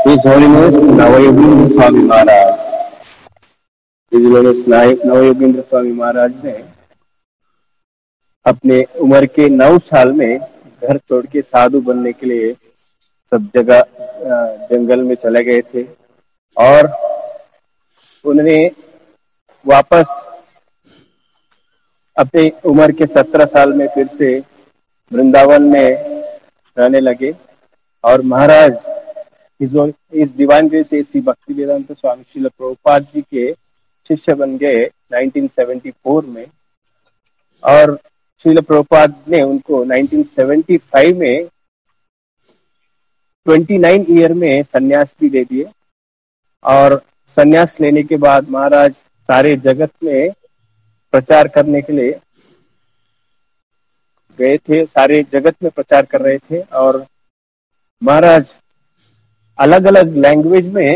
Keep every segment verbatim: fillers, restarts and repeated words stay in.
His Holiness नवयोगेंद्र Swami Maharaj His Holiness नवयोगेंद्र Swami Maharaj ने अपने उम्र के नौ साल में घर छोड़ के साधु बनने के लिए सब जगह जंगल में चले गए थे और उन्होंने वापस अपनी उम्र के सत्रह साल में फिर से वृंदावन में रहने लगे और महाराज इस दीवान ग्रेस श्री भक्ति वेदांत स्वामी श्रील प्रभुपाद जी के शिष्य बन गए उन्नीस सौ चौहत्तर में और श्रील प्रभुपाद ने उनको उन्नीस सौ पचहत्तर में उनतीस ईयर में सन्यास भी दे दिए और सन्यास लेने के बाद महाराज सारे जगत में प्रचार करने के लिए गए थे, सारे जगत में प्रचार कर रहे थे और महाराज अलग अलग लैंग्वेज में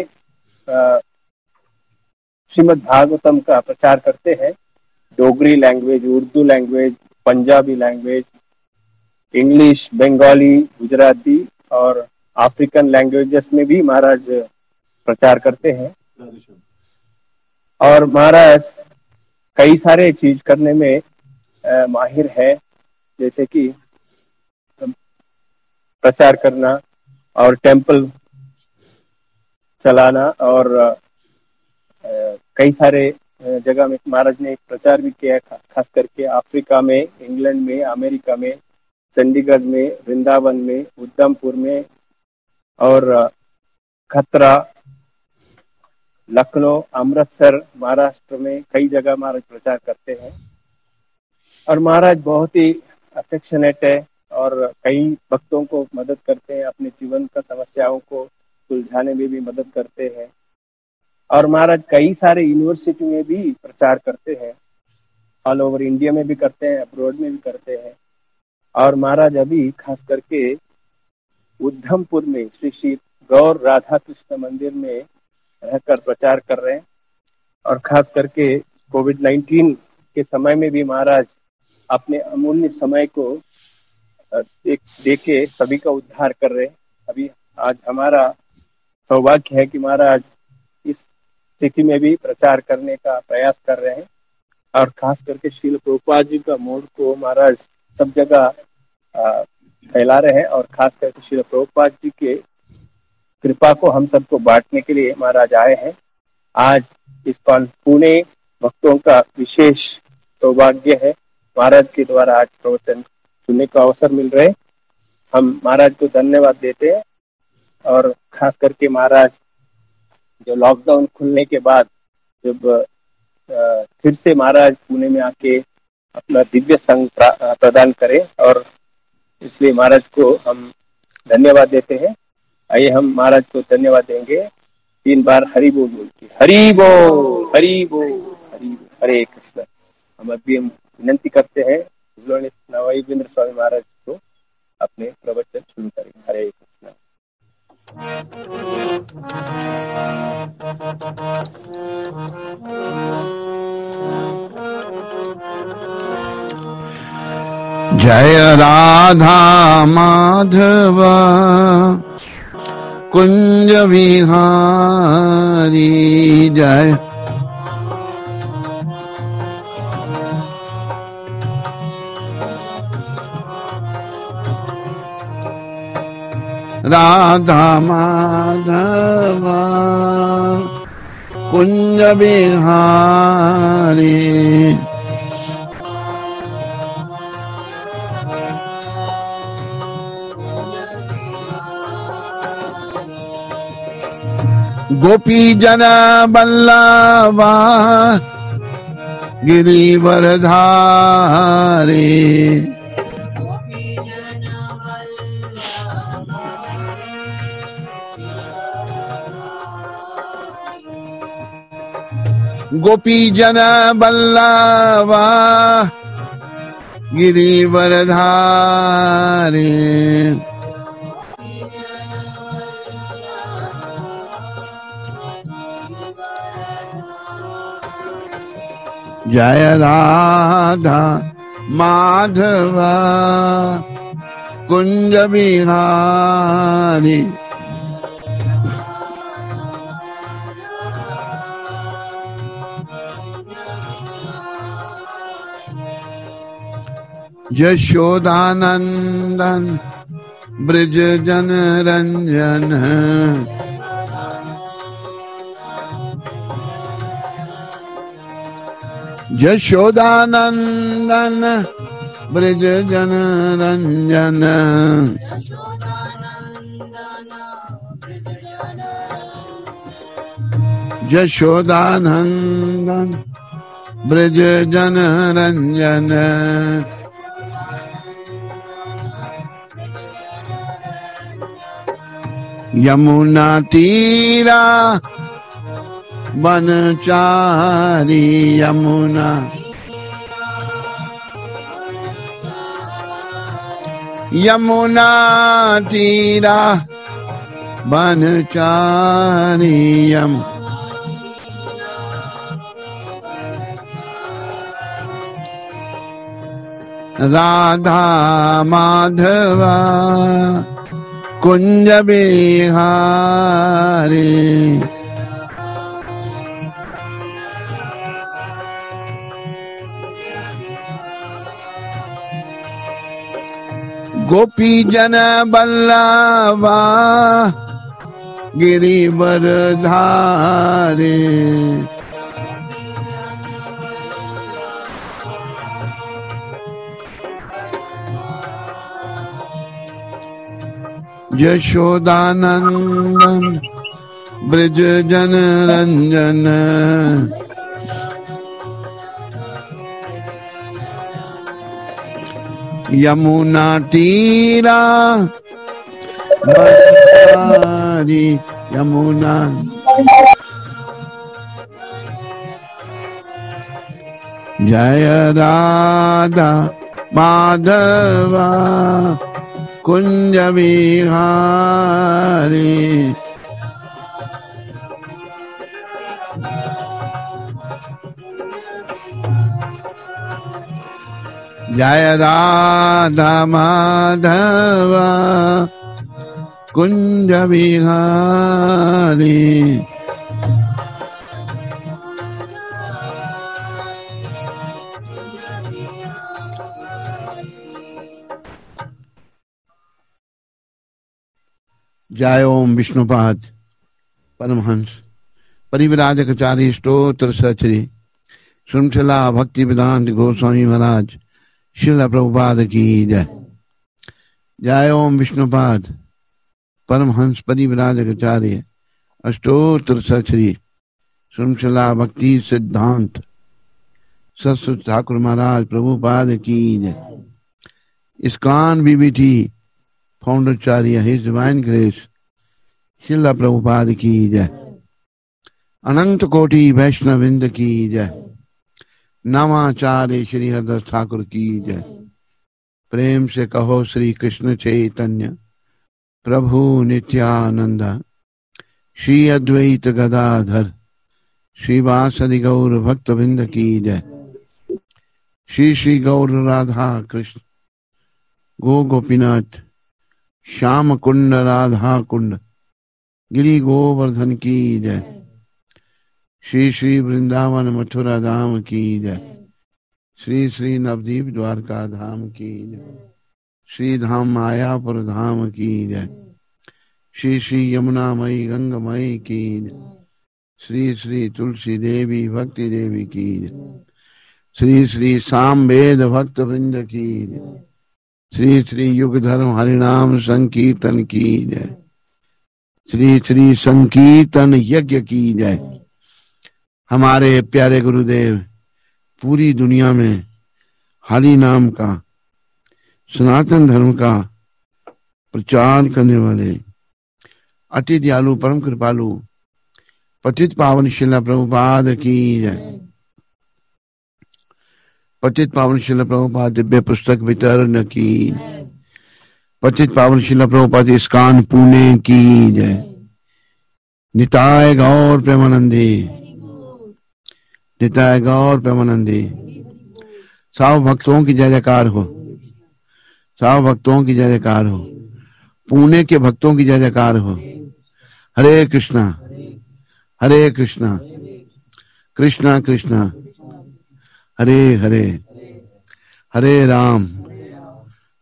श्रीमद् भागवतम का प्रचार करते हैं। Dogri language, Urdu language, Punjabi language, English, Bengali, Gujarati और अफ्रीकन लैंग्वेजेस में भी महाराज प्रचार करते हैं और महाराज कई सारे चीज करने में आ, माहिर है, जैसे कि प्रचार करना और टेंपल चलाना और आ, कई सारे जगह में महाराज ने प्रचार भी किया, खास करके अफ्रीका में, इंग्लैंड में, अमेरिका में, चंडीगढ़ में, वृंदावन में, उधमपुर में और खतरा, लखनऊ, अमृतसर, महाराष्ट्र में कई जगह महाराज प्रचार करते हैं और महाराज बहुत ही अफेक्शनेट है और कई भक्तों को मदद करते हैं, अपने जीवन का समस्याओं को सुलझाने में भी मदद करते हैं और महाराज कई सारे यूनिवर्सिटी में भी प्रचार करते हैं, ऑल ओवर इंडिया में भी करते हैं, अब्रॉड में भी करते हैं और महाराज अभी खास करके उधमपुर में श्री श्री गौर राधा कृष्ण मंदिर में रहकर प्रचार कर रहे हैं और खास करके कोविड नाइन्टीन के समय में भी महाराज अपने अमूल्य समय को एक देके सभी का उद्धार कर रहे हैं। अभी आज हमारा सौभाग्य है कि महाराज इस स्थिति में भी प्रचार करने का प्रयास कर रहे हैं और खास करके श्रील प्रभुपाद जी का मोड़ को महाराज सब जगह फैला रहे हैं और खास करके श्रील प्रभुपाद जी के कृपा को हम सबको बांटने के लिए महाराज आए हैं। आज इस पुणे भक्तों का विशेष सौभाग्य है, महाराज के द्वारा आज प्रवचन सुनने का अवसर मिल रहे। हम महाराज को धन्यवाद देते हैं और खास करके महाराज जो लॉकडाउन खुलने के बाद जब फिर से महाराज पुणे में आके अपना दिव्य संग प्रदान करें और इसलिए महाराज को हम धन्यवाद देते हैं। आइए हम महाराज को धन्यवाद देंगे तीन बार हरि बोल बोल के। हरि बोल, हरि बोल, हरि बोल, हरे कृष्ण। हम अभी हम विनंती करते हैं नवयोगेंद्र स्वामी महाराज को अपने प्रवचन शुरू करें। हरे कृष्ण। जय राधा माधव कुंज विहारी, जय राधा माधव कुंज विहारी, गोपी जन बल्लभा गिरिवरधारी, गोपी जन बल्लभा गिरिवरधारी, जय राधा माधव कुंज बिहारी, यशोदानंदन ब्रज जन रंजन यशोदानंदन ब्रज जन रंजन यशोदानंदन ब्रज जन रंजन यमुना तीरा बनचारी यमुना यमुना तीरा बनचारी यम राधा माधवा कुंज बिहारी गोपी जन बल्लवा गिरिवर धारे यशोदानंदन ब्रज जन रंजन यमुना तीरा बनचारी यमुना जय राधा माधवा कुंज बिहारी जय राधा माधवा कुंज बिहारी जय ओम विष्णुपाद परमहंस परिव्राजकाचार्य स्तोत्र सचरी श्रृंखला भक्ति वेदांत गोस्वामी महाराज श्रील प्रभुपाद की जय। जय ओम विष्णुपाद परमहंस परिव्राजकाचार्य अष्टोत्तर सचरी श्रृंखला भक्ति सिद्धांत सत्सुत ठाकुर महाराज प्रभुपाद की जय। इस्कॉन बीबीटी फाउंडरचार्य his divine grace Srila Prabhupada की जय। अनंत कोटि वैष्णविंद की जय। नामाचार्य श्री हरदास ठाकुर की जय। प्रेम से कहो श्री कृष्ण चैतन्य प्रभु नित्यानंद श्री अद्वैत गदाधर श्रीवासदि गौर भक्तविंद की जय। श्री श्री गौर राधा कृष्ण गो गोपीनाथ श्याम कुंड राधा कुंड गिरी गोवर्धन की जय। श्री श्री वृंदावन मथुरा धाम की जय। श्री श्री नवदीप द्वारका धाम की जय। श्री धाम मायापुर धाम की जय। श्री श्री यमुना मई गंगमयी की जय। श्री श्री तुलसी देवी भक्ति देवी की जय। श्री श्री सामवेद भक्त वृंद की जय। श्री श्री युग धर्म हरिनाम संकीर्तन की जय। श्री श्री संकीर्तन यज्ञ की जय। हमारे प्यारे गुरुदेव पूरी दुनिया में हरि नाम का सनातन धर्म का प्रचार करने वाले अति दयालु परम कृपालु पतित पावन श्रील प्रभुपाद की जय। पतित पावन श्रील प्रभुपाद दिव्य पुस्तक वितरण की। पतित पावन श्रील प्रभुपाद इस्कॉन पुणे की जय। निताय गौर प्रेमानंदी निताय गौर प्रेमानंदी। सब भक्तों की जय जयकार हो। सब भक्तों की जय जयकार हो। पुणे के भक्तों की जय जयकार हो। हरे कृष्णा हरे कृष्णा कृष्णा कृष्णा हरे हरे हरे राम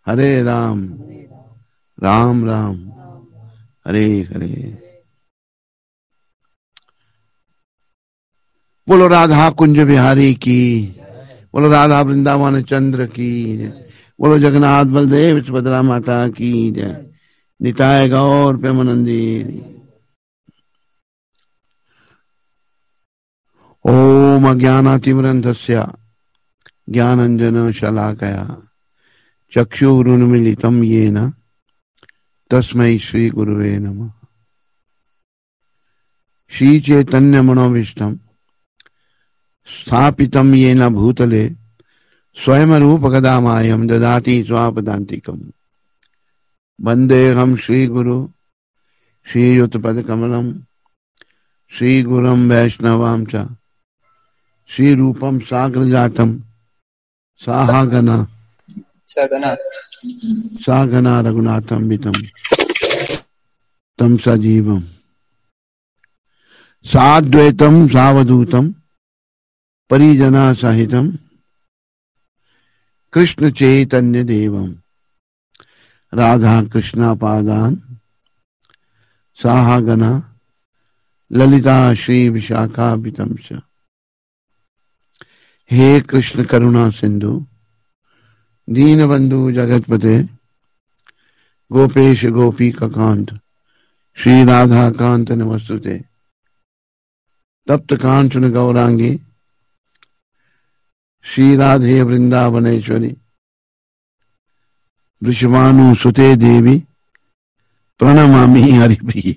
हरे राम राम राम हरे हरे। बोलो राधा कुंज बिहारी की, बोलो राधा वृंदावन चंद्र की जय, बोलो जगन्नाथ बलदेव सुभद्रा माता की जय, निताय गौर प्रेमानंदी। ओम अज्ञानातिमिरन्धस्य ज्ञानंजन शलाकया चक्षुरुन्मीलितं येन तस्मै श्री गुरुवे नमः। श्री चैतन्य मनोभीष्टं स्थापितं येन भूतले स्वयं रूप गदामायं ददाति स्वापदान्तिकम्। वन्देऽहं श्रीगुरु श्रीयुतपदकमलं श्रीगुरुं वैष्णवां च श्रीरूपं साग्रजातं साहागना सगना सागना रघुनाथं वितं तं सजीवं साद्वैतं सावधूतं परिजना सहितं कृष्ण चैतन्य देवं राधा कृष्णा पादान साहागना ललिता श्री विशाखान्वितं च। हे कृष्ण करुणा सिंधु दीनबंधु जगतपते गोपेश गोपी कांत श्री राधा कांत नमस्तुते। तप्त कांचन गौरांगी श्री राधे वृंदावनेश्वरी वृषभानु सुते देवी प्रणमामि हरिप्रिये।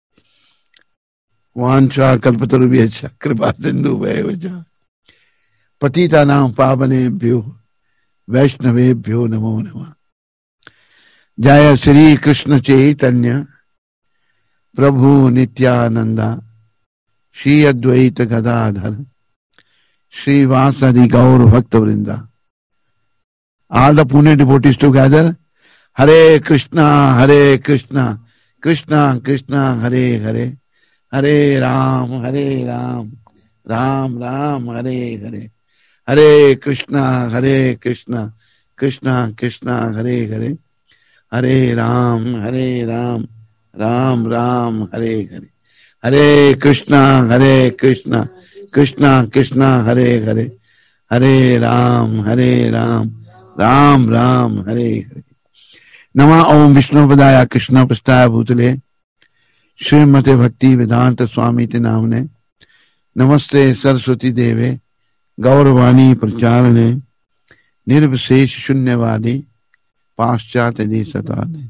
वांछा कल्पतरुभ्यश्च कृपा सिन्धुभ्यो च पतितानां पावनेभ्यो वैष्णवेभ्यो नमो नमः। जय श्री कृष्ण चैतन्य प्रभु नित्यानंदा श्री अद्वैत गदाधर श्रीवासदि गौर भक्त वृंदा। All the Pune devotees together. Hare Krishna, Hare Krishna, Krishna Krishna, Hare Hare, Hare Ram, Hare Ram, Ram Ram, Hare Hare, Hare Krishna, Hare Krishna, Krishna Krishna, Hare Hare, Hare Ram, Hare Ram, Ram Ram, Hare Hare, Hare Krishna, Hare Krishna, Krishna Krishna, Hare Hare, Hare Ram, Hare Ram, Ram Ram Hare Hare. नमः ओम विष्णुपदाय कृष्ण पृष्ठाय भूतले श्रीमते भक्ति वेदांत स्वामी ते नामने नमस्ते सरस्वती देवे गौरवाणी प्रचारणे निर्विशेष शून्यवादी पाश्चात्य देशताने।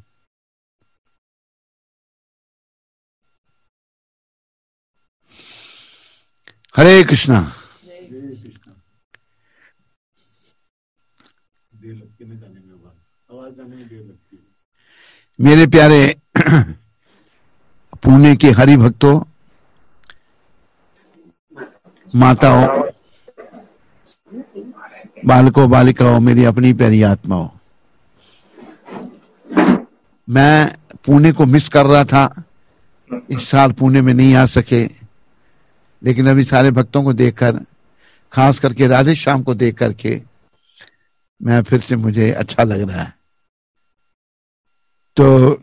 हरे कृष्णा। मेरे प्यारे पुणे के हरि भक्तों, माताओं, बालकों, बालिकाओं, मेरी अपनी प्यारी आत्माओं, मैं पुणे को मिस कर रहा था। इस साल पुणे में नहीं आ सके, लेकिन अभी सारे भक्तों को देखकर, खास करके राधे श्याम को देख करके मैं फिर से मुझे अच्छा लग रहा है। तो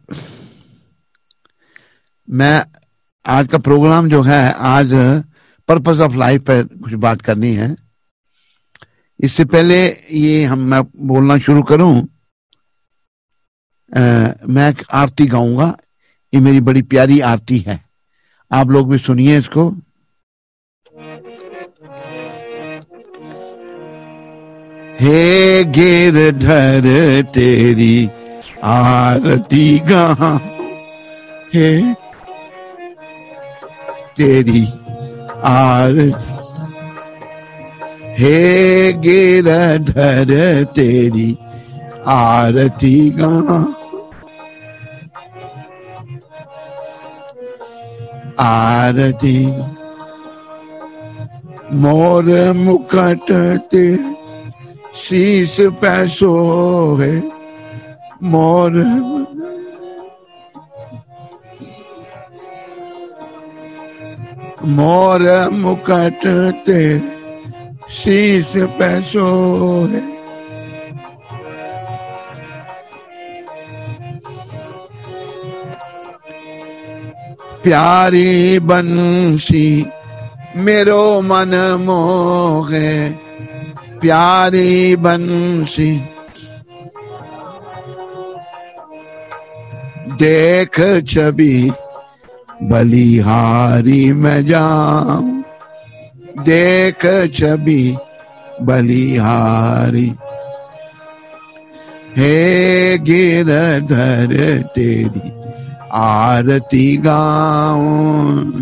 मैं आज का प्रोग्राम जो है, आज पर्पस ऑफ लाइफ पर कुछ बात करनी है। इससे पहले ये हम मैं बोलना शुरू करूं, आ, मैं एक आरती गाऊंगा। ये मेरी बड़ी प्यारी आरती है, आप लोग भी सुनिए इसको। हे गिरधर तेरी आरती गां, हे तेरी आरती, हे गिरधर तेरी आरती गां, आरती मोर मुकुट तेरे शीश पैसो है, मोर मोर मुकुट तेरे शीश पैसो है, प्यारी बंसी मेरो मन मोहे, प्यारी बंसी देख छवि बलिहारी मैं जाऊं, देख छवि बलिहारी। हे गिरधर तेरी आरती गाऊं,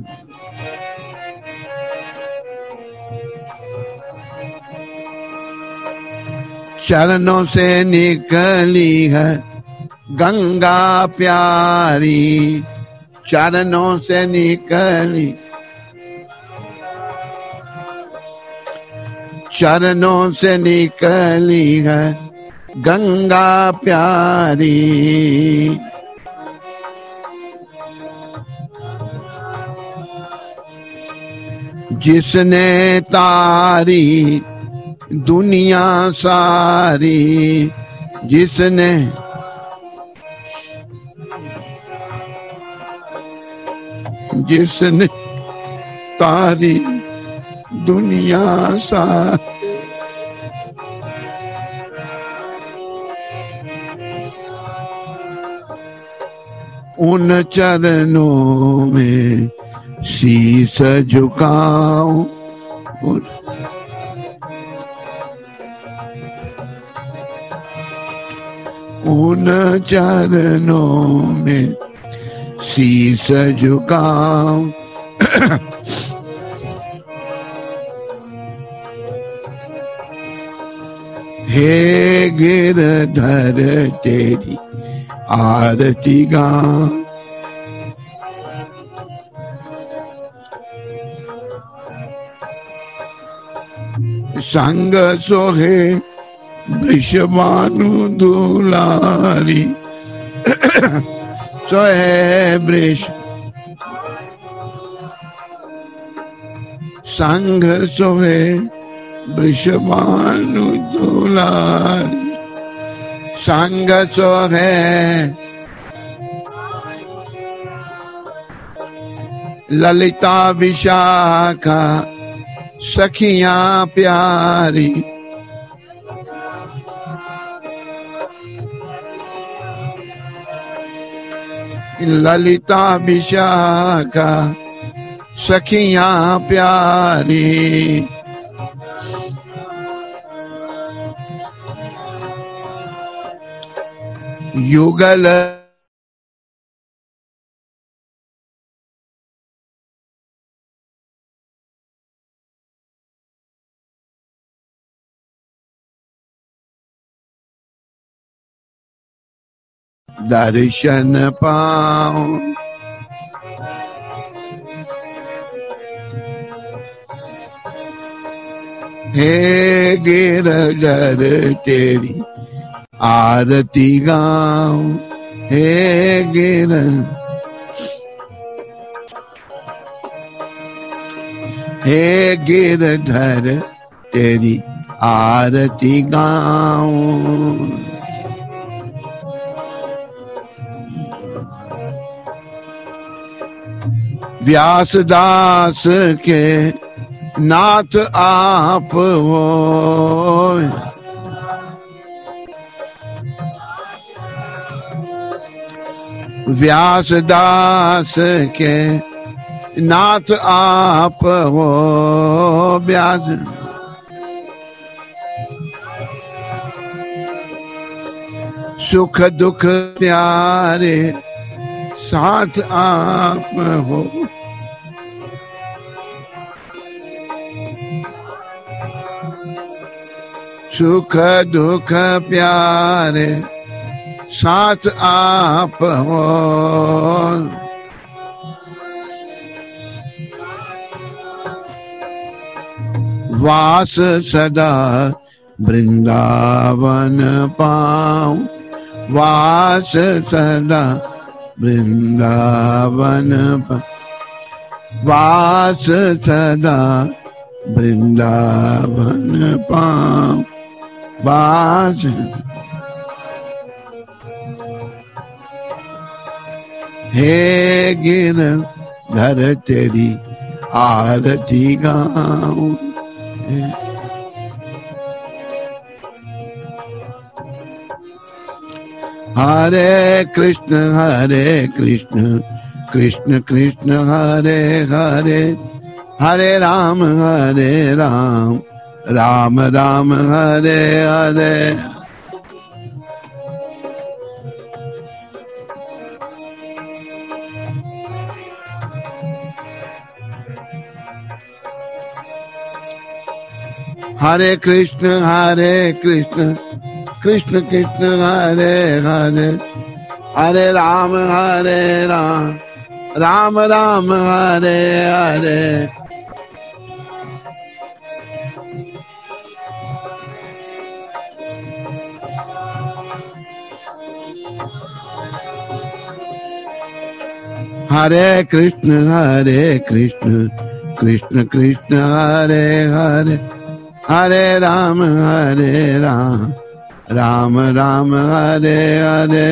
चरणों से निकली है गंगा प्यारी, चरणों से निकली, चरणों से निकली है गंगा प्यारी। जिसने तारी दुनिया सारी, जिसने जिसने तारी दुनिया सारी, उन चरणों में शीश झुकाऊं, उन चरणों में शीश झुकाऊं। हे गिरधर तेरी आरती गाऊं, संग सोहे वृषभानु दुलारी, सोहे वृष संग सोहे वृषभानु दुलारी, संग सोहे ललिता विशाखा सखियां प्यारी, ललिता विशाखा सखियां प्यारी। युगल दर्शन पाऊं, हे गिरधर तेरी आरती गाऊं, हे गिर हे गिरधर तेरी आरती गाऊं। व्यासदास के नाथ आप हो, व्यासदास के नाथ आप हो, व्यास सुख दुख प्यारे साथ आप हो, सुख दुख प्यारे साथ आप हो। वास सदा वृंदावन पाऊं, वास सदा वृंदावन पाऊं, वास सदा वृंदावन पाऊं, वास हे गिर धर तेरी आरती गाऊं। हरे कृष्ण हरे कृष्ण कृष्ण कृष्ण हरे हरे, हरे राम हरे राम राम राम हरे हरे। हरे कृष्ण हरे कृष्ण कृष्ण कृष्ण हरे हरे, हरे राम हरे राम राम राम हरे हरे। हरे कृष्ण हरे कृष्ण कृष्ण कृष्ण हरे हरे, हरे राम हरे राम राम राम हरे हरे।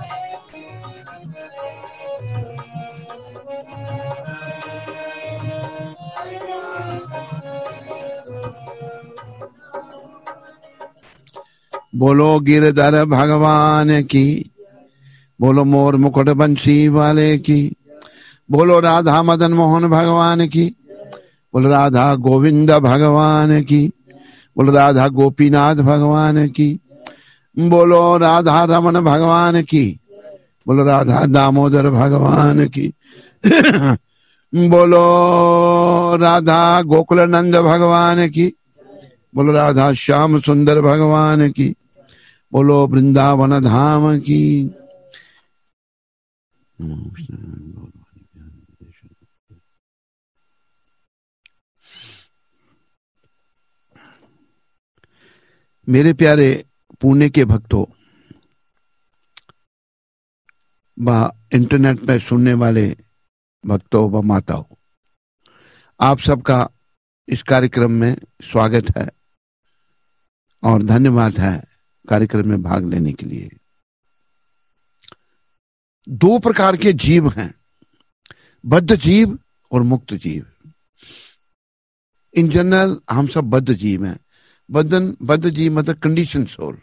बोलो गिरधर भगवान की, बोलो मोर मुकुट बंशी वाले की, बोलो राधा मदन मोहन भगवान की, बोलो राधा गोविंद भगवान की, बोलो राधा गोपीनाथ भगवान की, बोलो राधा रमन भगवान की, बोलो राधा दामोदर भगवान की, बोलो राधा गोकुलानंद भगवान की, बोलो राधा श्याम सुंदर भगवान की, बोलो वृंदावन धाम की। मेरे प्यारे पुणे के भक्तों, व इंटरनेट पर सुनने वाले भक्तों व माताओं, आप सबका इस कार्यक्रम में स्वागत है और धन्यवाद है कार्यक्रम में भाग लेने के लिए। दो प्रकार के जीव हैं, बद्ध जीव और मुक्त जीव। इन जनरल हम सब बद्ध जीव हैं। बद्धन बद्ध जीव मतलब कंडीशन सोल।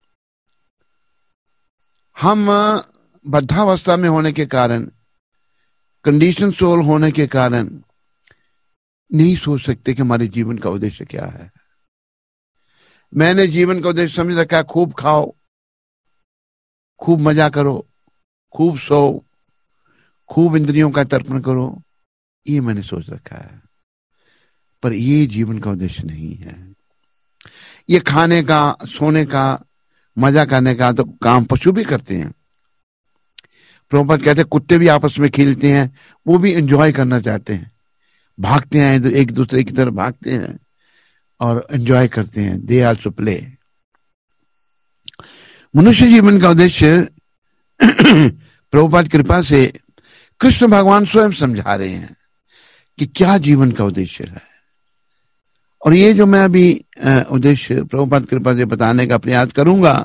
हम बद्धावस्था में होने के कारण, कंडीशन सोल होने के कारण नहीं सोच सकते कि हमारे जीवन का उद्देश्य क्या है। मैंने जीवन का उद्देश्य समझ रखा है, खूब खाओ, खूब मजा करो, खूब सो, खूब इंद्रियों का तर्पण करो, ये मैंने सोच रखा है। पर ये जीवन का उद्देश्य नहीं है। ये खाने का, सोने का, मजा करने का तो काम पशु भी करते हैं। प्रभुपाद कहते हैं कुत्ते भी आपस में खेलते हैं, वो भी एंजॉय करना चाहते हैं, भागते हैं एक दूसरे की तरफ, भागते हैं और एंजॉय करते हैं। They also play. मनुष्य जीवन का उद्देश्य प्रभुपाद कृपा से कृष्ण भगवान स्वयं समझा रहे हैं कि क्या जीवन का उद्देश्य है। और ये जो मैं अभी उद्देश्य प्रभुपाद कृपा से बताने का प्रयास करूंगा,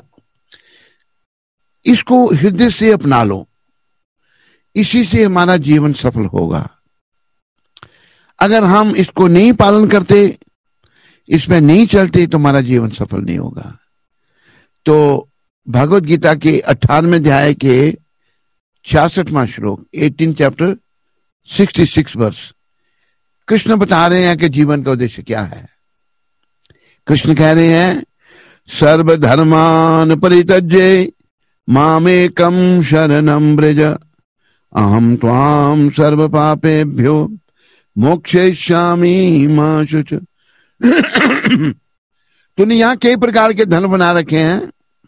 इसको हृदय से अपना लो, इसी से हमारा जीवन सफल होगा। अगर हम इसको नहीं पालन करते, इसमें नहीं चलते, तो हमारा जीवन सफल नहीं होगा। तो भगवत गीता के अठारहवें अध्याय के छियासठवां श्लोक, eighteen chapter sixty six verse, Krishna बता रहे हैं कि जीवन का उद्देश्य क्या है। कृष्ण कह रहे हैं, सर्व धर्मान परित्यज्य मामेकं शरणं व्रज, अहम त्वाम सर्व पापेभ्यो मोक्षयिष्यामि मा शुच। तूने यहाँ कई प्रकार के धन बना रखे हैं,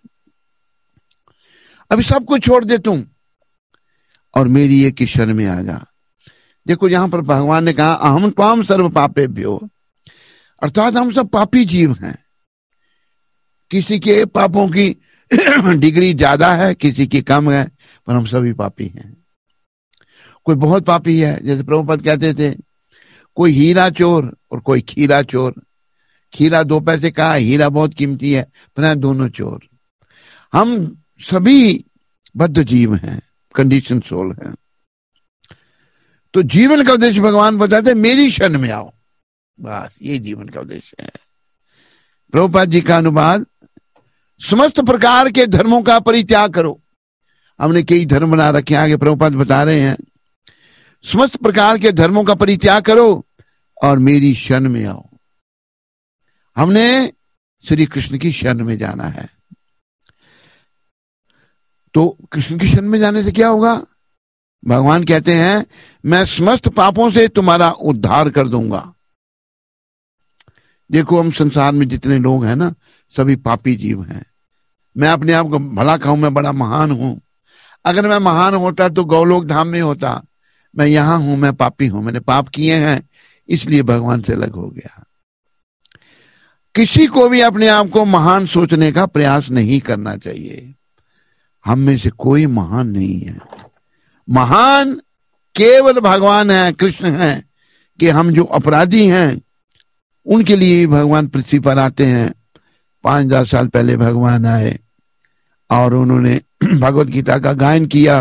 अभी सब कुछ छोड़ दे तुम और मेरी एक शरण में आ जा। देखो यहां पर भगवान ने कहा अहम त्वाम सर्व पापेभ्यो, अर्थात हम सब पापी जीव हैं। किसी के पापों की डिग्री ज्यादा है, किसी की कम है, पर हम सभी पापी हैं। कोई बहुत पापी है, जैसे प्रभुपद कहते थे, कोई हीरा चोर और कोई खीरा चोर। खीरा दो पैसे का, हीरा बहुत कीमती है, पर दोनों चोर। हम सभी बद्ध जीव हैं, कंडीशन सोल हैं। तो जीवन का उद्देश्य भगवान बताते मेरी शरण में आओ, बस ये जीवन का उद्देश्य है। प्रभुपाद जी का अनुवाद, समस्त प्रकार के धर्मों का परित्याग करो। हमने कई धर्म बना रखे हैं, आगे प्रभुपाद बता रहे हैं, समस्त प्रकार के धर्मों का परित्याग करो और मेरी शरण में आओ। हमने श्री कृष्ण की शरण में जाना है। तो कृष्ण की शरण में जाने से क्या होगा? भगवान कहते हैं मैं समस्त पापों से तुम्हारा उद्धार कर दूंगा। देखो हम संसार में जितने लोग हैं ना, सभी पापी जीव हैं। मैं अपने आप को भला कहूं मैं बड़ा महान हूं। अगर मैं महान होता तो गौलोक धाम में होता। मैं यहां हूं, मैं पापी हूं, मैंने पाप किए हैं, इसलिए भगवान से अलग हो गया। किसी को भी अपने आप को महान सोचने का प्रयास नहीं करना चाहिए। हम में से कोई महान नहीं है। महान केवल भगवान है, कृष्ण है, कि हम जो अपराधी हैं उनके लिए भगवान पृथ्वी पर आते हैं। पांच हजार साल पहले भगवान आए और उन्होंने भगवत गीता का गायन किया।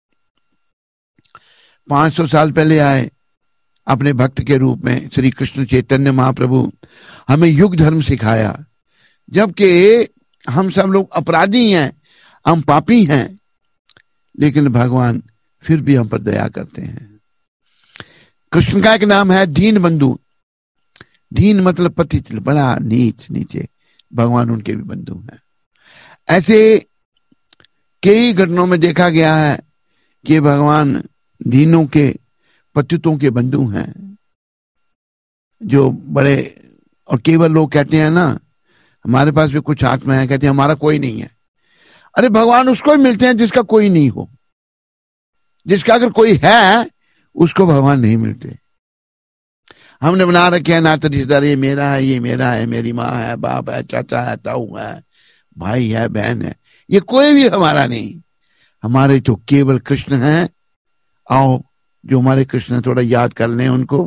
पांच सौ साल पहले आए अपने भक्त के रूप में। श्री कृष्ण चैतन्य महाप्रभु हमें युग धर्म सिखाया, जबकि हम सब लोग अपराधी हैं, हम पापी हैं, लेकिन भगवान फिर भी हम पर दया करते हैं। कृष्ण का एक नाम है दीन बंधु। दीन मतलब पतित, बड़ा नीच नीचे, भगवान उनके भी बंधु हैं। ऐसे कई घटनाओं में देखा गया है कि भगवान दीनों के, पतितों के बंधु हैं। जो बड़े, और केवल लोग कहते हैं ना हमारे पास भी कुछ आत्मा है, कहते हैं हमारा कोई नहीं है। अरे भगवान उसको ही मिलते हैं जिसका कोई नहीं हो। जिसका अगर कोई है उसको भगवान नहीं मिलते। हमने बना रखे हैं नाते रिश्तेदार, ये मेरा है, ये मेरा है, मेरी माँ है, बाप है, चाचा है, ताऊ है, भाई है, बहन है, ये कोई भी हमारा नहीं। हमारे तो केवल कृष्ण हैं। आओ जो हमारे कृष्ण थोड़ा याद कर लें उनको।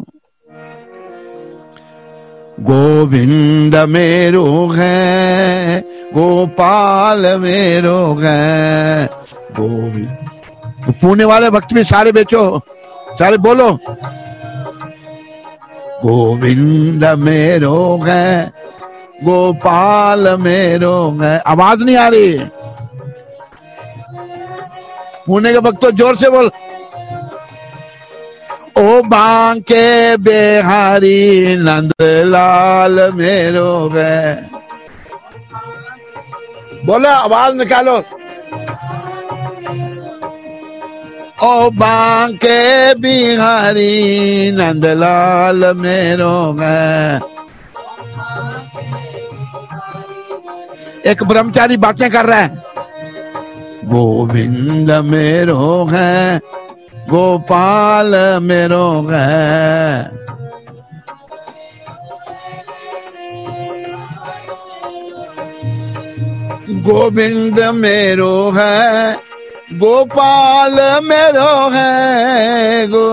गोविंद मेरो है, गोपाल मेरो है, गोविंद। पुणे वाले भक्त भी सारे बेचो, सारे बोलो गोविंद मेरो है, गोपाल मेरो है। आवाज नहीं आ रही। पुणे के भक्तों जोर से बोल। ओ बांके बिहारी नंदलाल मेरो है। बोलो, आवाज निकालो। ओ बांके बिहारी नंदलाल मेरो है। एक ब्रह्मचारी बातें कर रहा है। गोविंद मेरो है, गोपाल मेरो है। गोविंद मेरो है, गोपाल मेरो है। गो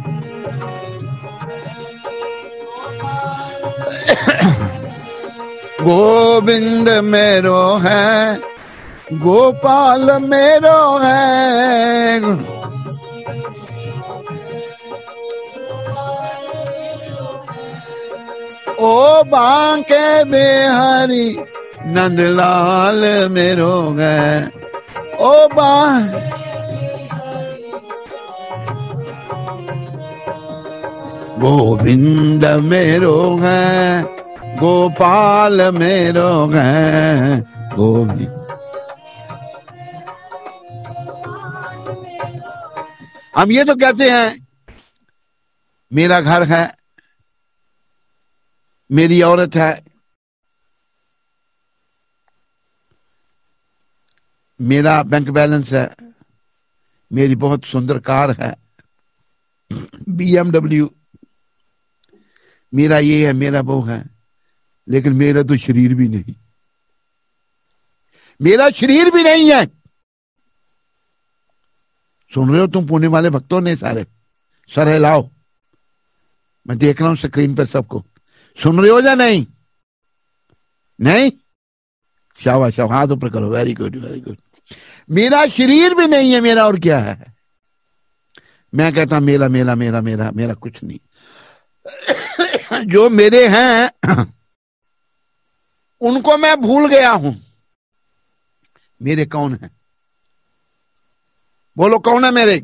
गोविंद मेरो है, गोपाल मेरो है। ओ बांके बिहारी नंदलाल मेरो है। ओ बा गोविंद मेरो है, गोपाल मेरो है। गोविंद हम ये तो कहते हैं मेरा घर है, मेरी औरत है, मेरा बैंक बैलेंस है, मेरी बहुत सुंदर कार है, बीएमडब्ल्यू, मेरा ये है, मेरा वो है, लेकिन मेरा तो शरीर भी नहीं। मेरा शरीर भी नहीं है। सुन रहे हो तुम पुणे वाले भक्तों ने सारे? सर हिलाओ, मैं देख रहा हूं स्क्रीन पर सबको। सुन रहे हो या नहीं? नहीं? शाबाश शाबाश, हाथ ऊपर करो। Very good very good. मेरा शरीर भी नहीं है, मेरा और क्या है? मैं कहता मेरा मेरा मेरा मेरा मेरा कुछ नहीं। जो मेरे हैं उनको मैं भूल गया हूं। मेरे कौन है? बोलो कौन है मेरे?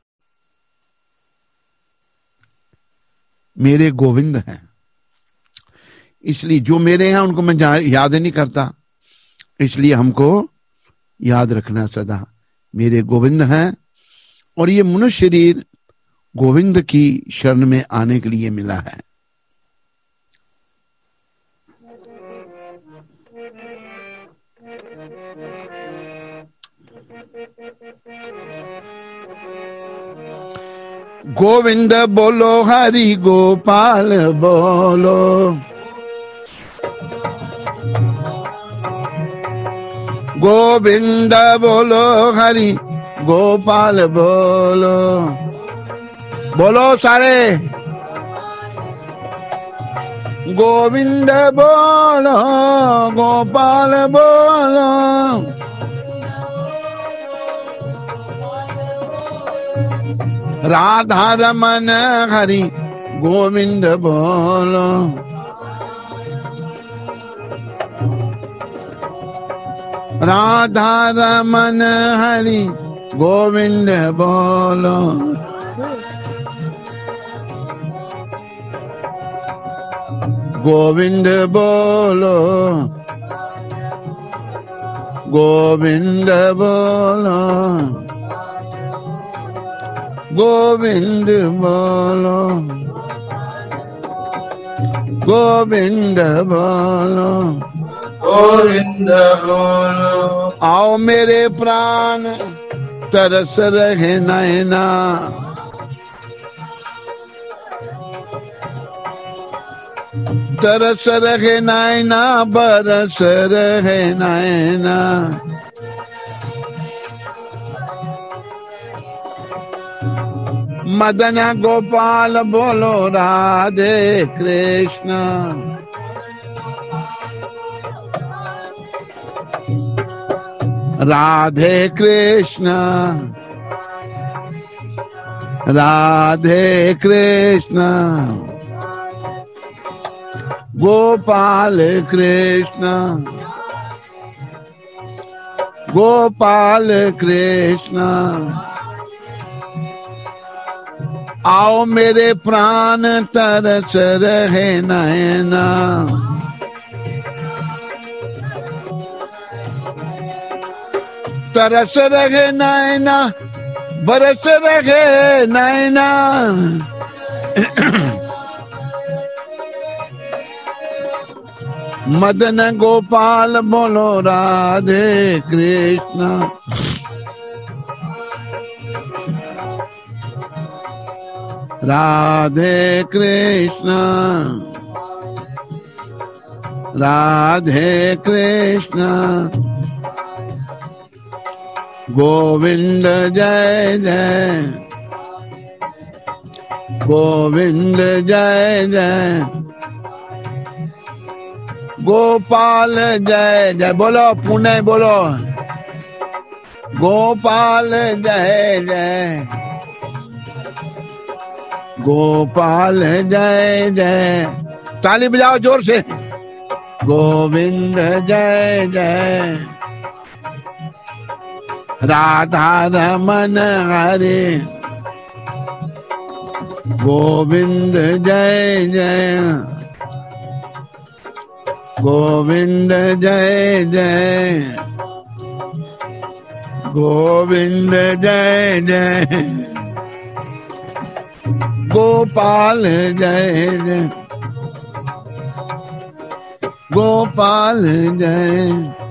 मेरे गोविंद हैं। इसलिए जो मेरे हैं उनको मैं याद नहीं करता, इसलिए हमको याद रखना सदा मेरे गोविंद हैं। और ये मनुष्य शरीर गोविंद की शरण में आने के लिए मिला है। गोविंद बोलो, हरि गोपाल बोलो, गोविंद बोलो, हरि गोपाल बोलो। बोलो सारे, गोविंद बोलो, गोपाल बोलो। राधा रमन हरि गोविंद बोलो, राधा रमन हरि गोविंद बोलो। गोविंद बोलो, गोविंद बोलो, गोविंद बोलो, गोविंद बोलो, गोविंद बोलो। आओ मेरे प्राण तरस रहे नैना, तरस रहे नैना, बरस रहे नैना। मदन गोपाल बोलो, राधे कृष्ण, राधे कृष्ण, राधे कृष्ण, गोपाल कृष्ण, गोपाल कृष्ण। आओ मेरे प्राण तरस रहे नैना, तरस रहे नैना, बरस रहे नैना। मदन गोपाल बोलो, राधे कृष्ण, राधे कृष्ण, राधे कृष्ण। गोविंद जय जय, गोविंद जय जय, गोपाल जय जय। बोलो पुणे बोलो, गोपाल जय जय, गोपाल जय जय। ताली बजाओ जोर से। गोविंद जय जय, राधा रमन हरे गोविंद जय जय, गोविंद जय जय, गोविंद जय जय, गोपाल जय जय, गोपाल जय,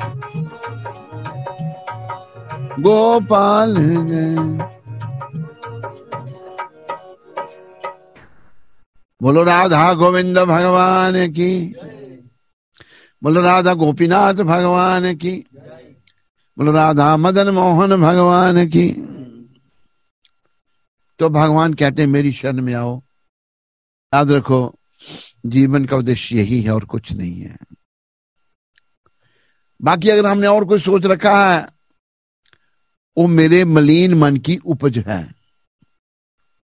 गोपाल जय। बोलो राधा गोविंद भगवान की, बोलो राधा गोपीनाथ भगवान की, बोलो राधा मदन मोहन भगवान की। तो भगवान कहते हैं मेरी शरण में आओ। याद रखो जीवन का उद्देश्य यही है और कुछ नहीं है। बाकी अगर हमने और कुछ सोच रखा है वो मेरे मलिन मन की उपज है।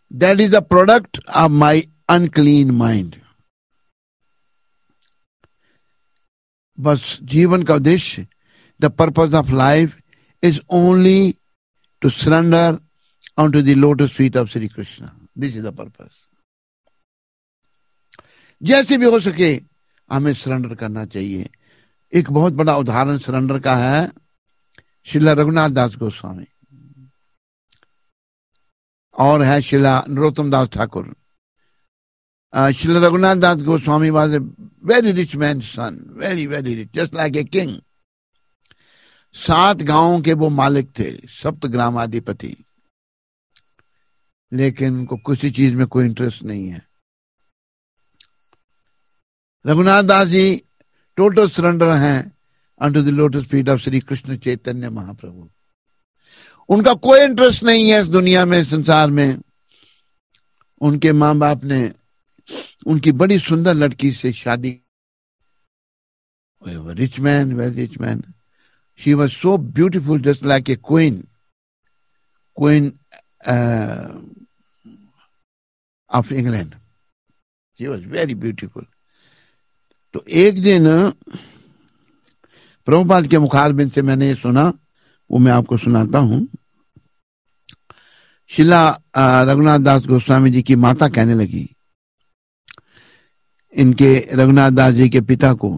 That is a product of my unclean mind. बस जीवन का उद्देश्य, the purpose of life is only to surrender onto the lotus feet of Sri Krishna. This is the purpose. जैसे भी हो सके हमें सरेंडर करना चाहिए. एक बहुत बड़ा उदाहरण सरेंडर का है श्रीला रघुनाथ दास गोस्वामी और है श्रीला नरोत्तम दास Thakur. Srila Raghunath Das Goswami was a very rich man's son, very very rich, just like a king. सात गांवों के वो मालिक थे, सप्तग्रामाधिपति, लेकिन उनको किसी चीज में कोई इंटरेस्ट नहीं है. रघुनाथ दास जी टोटल सरेंडर हैं under the lotus feet of Shri Krishna Chaitanya Mahaprabhu. उनका कोई इंटरेस्ट नहीं है इस दुनिया में, संसार में. उनके माँ बाप ने उनकी बड़ी सुंदर लड़की से शादी, rich man, very rich man. She was so beautiful, just like a queen, queen of England. She was very beautiful. तो एक दिन प्रभुपाद के मुखारबिंद से मैंने ये सुना, वो मैं आपको सुनाता हूं. शिला रघुनाथ दास गोस्वामी जी की माता कहने लगी इनके रघुनाथ दास जी के पिता को,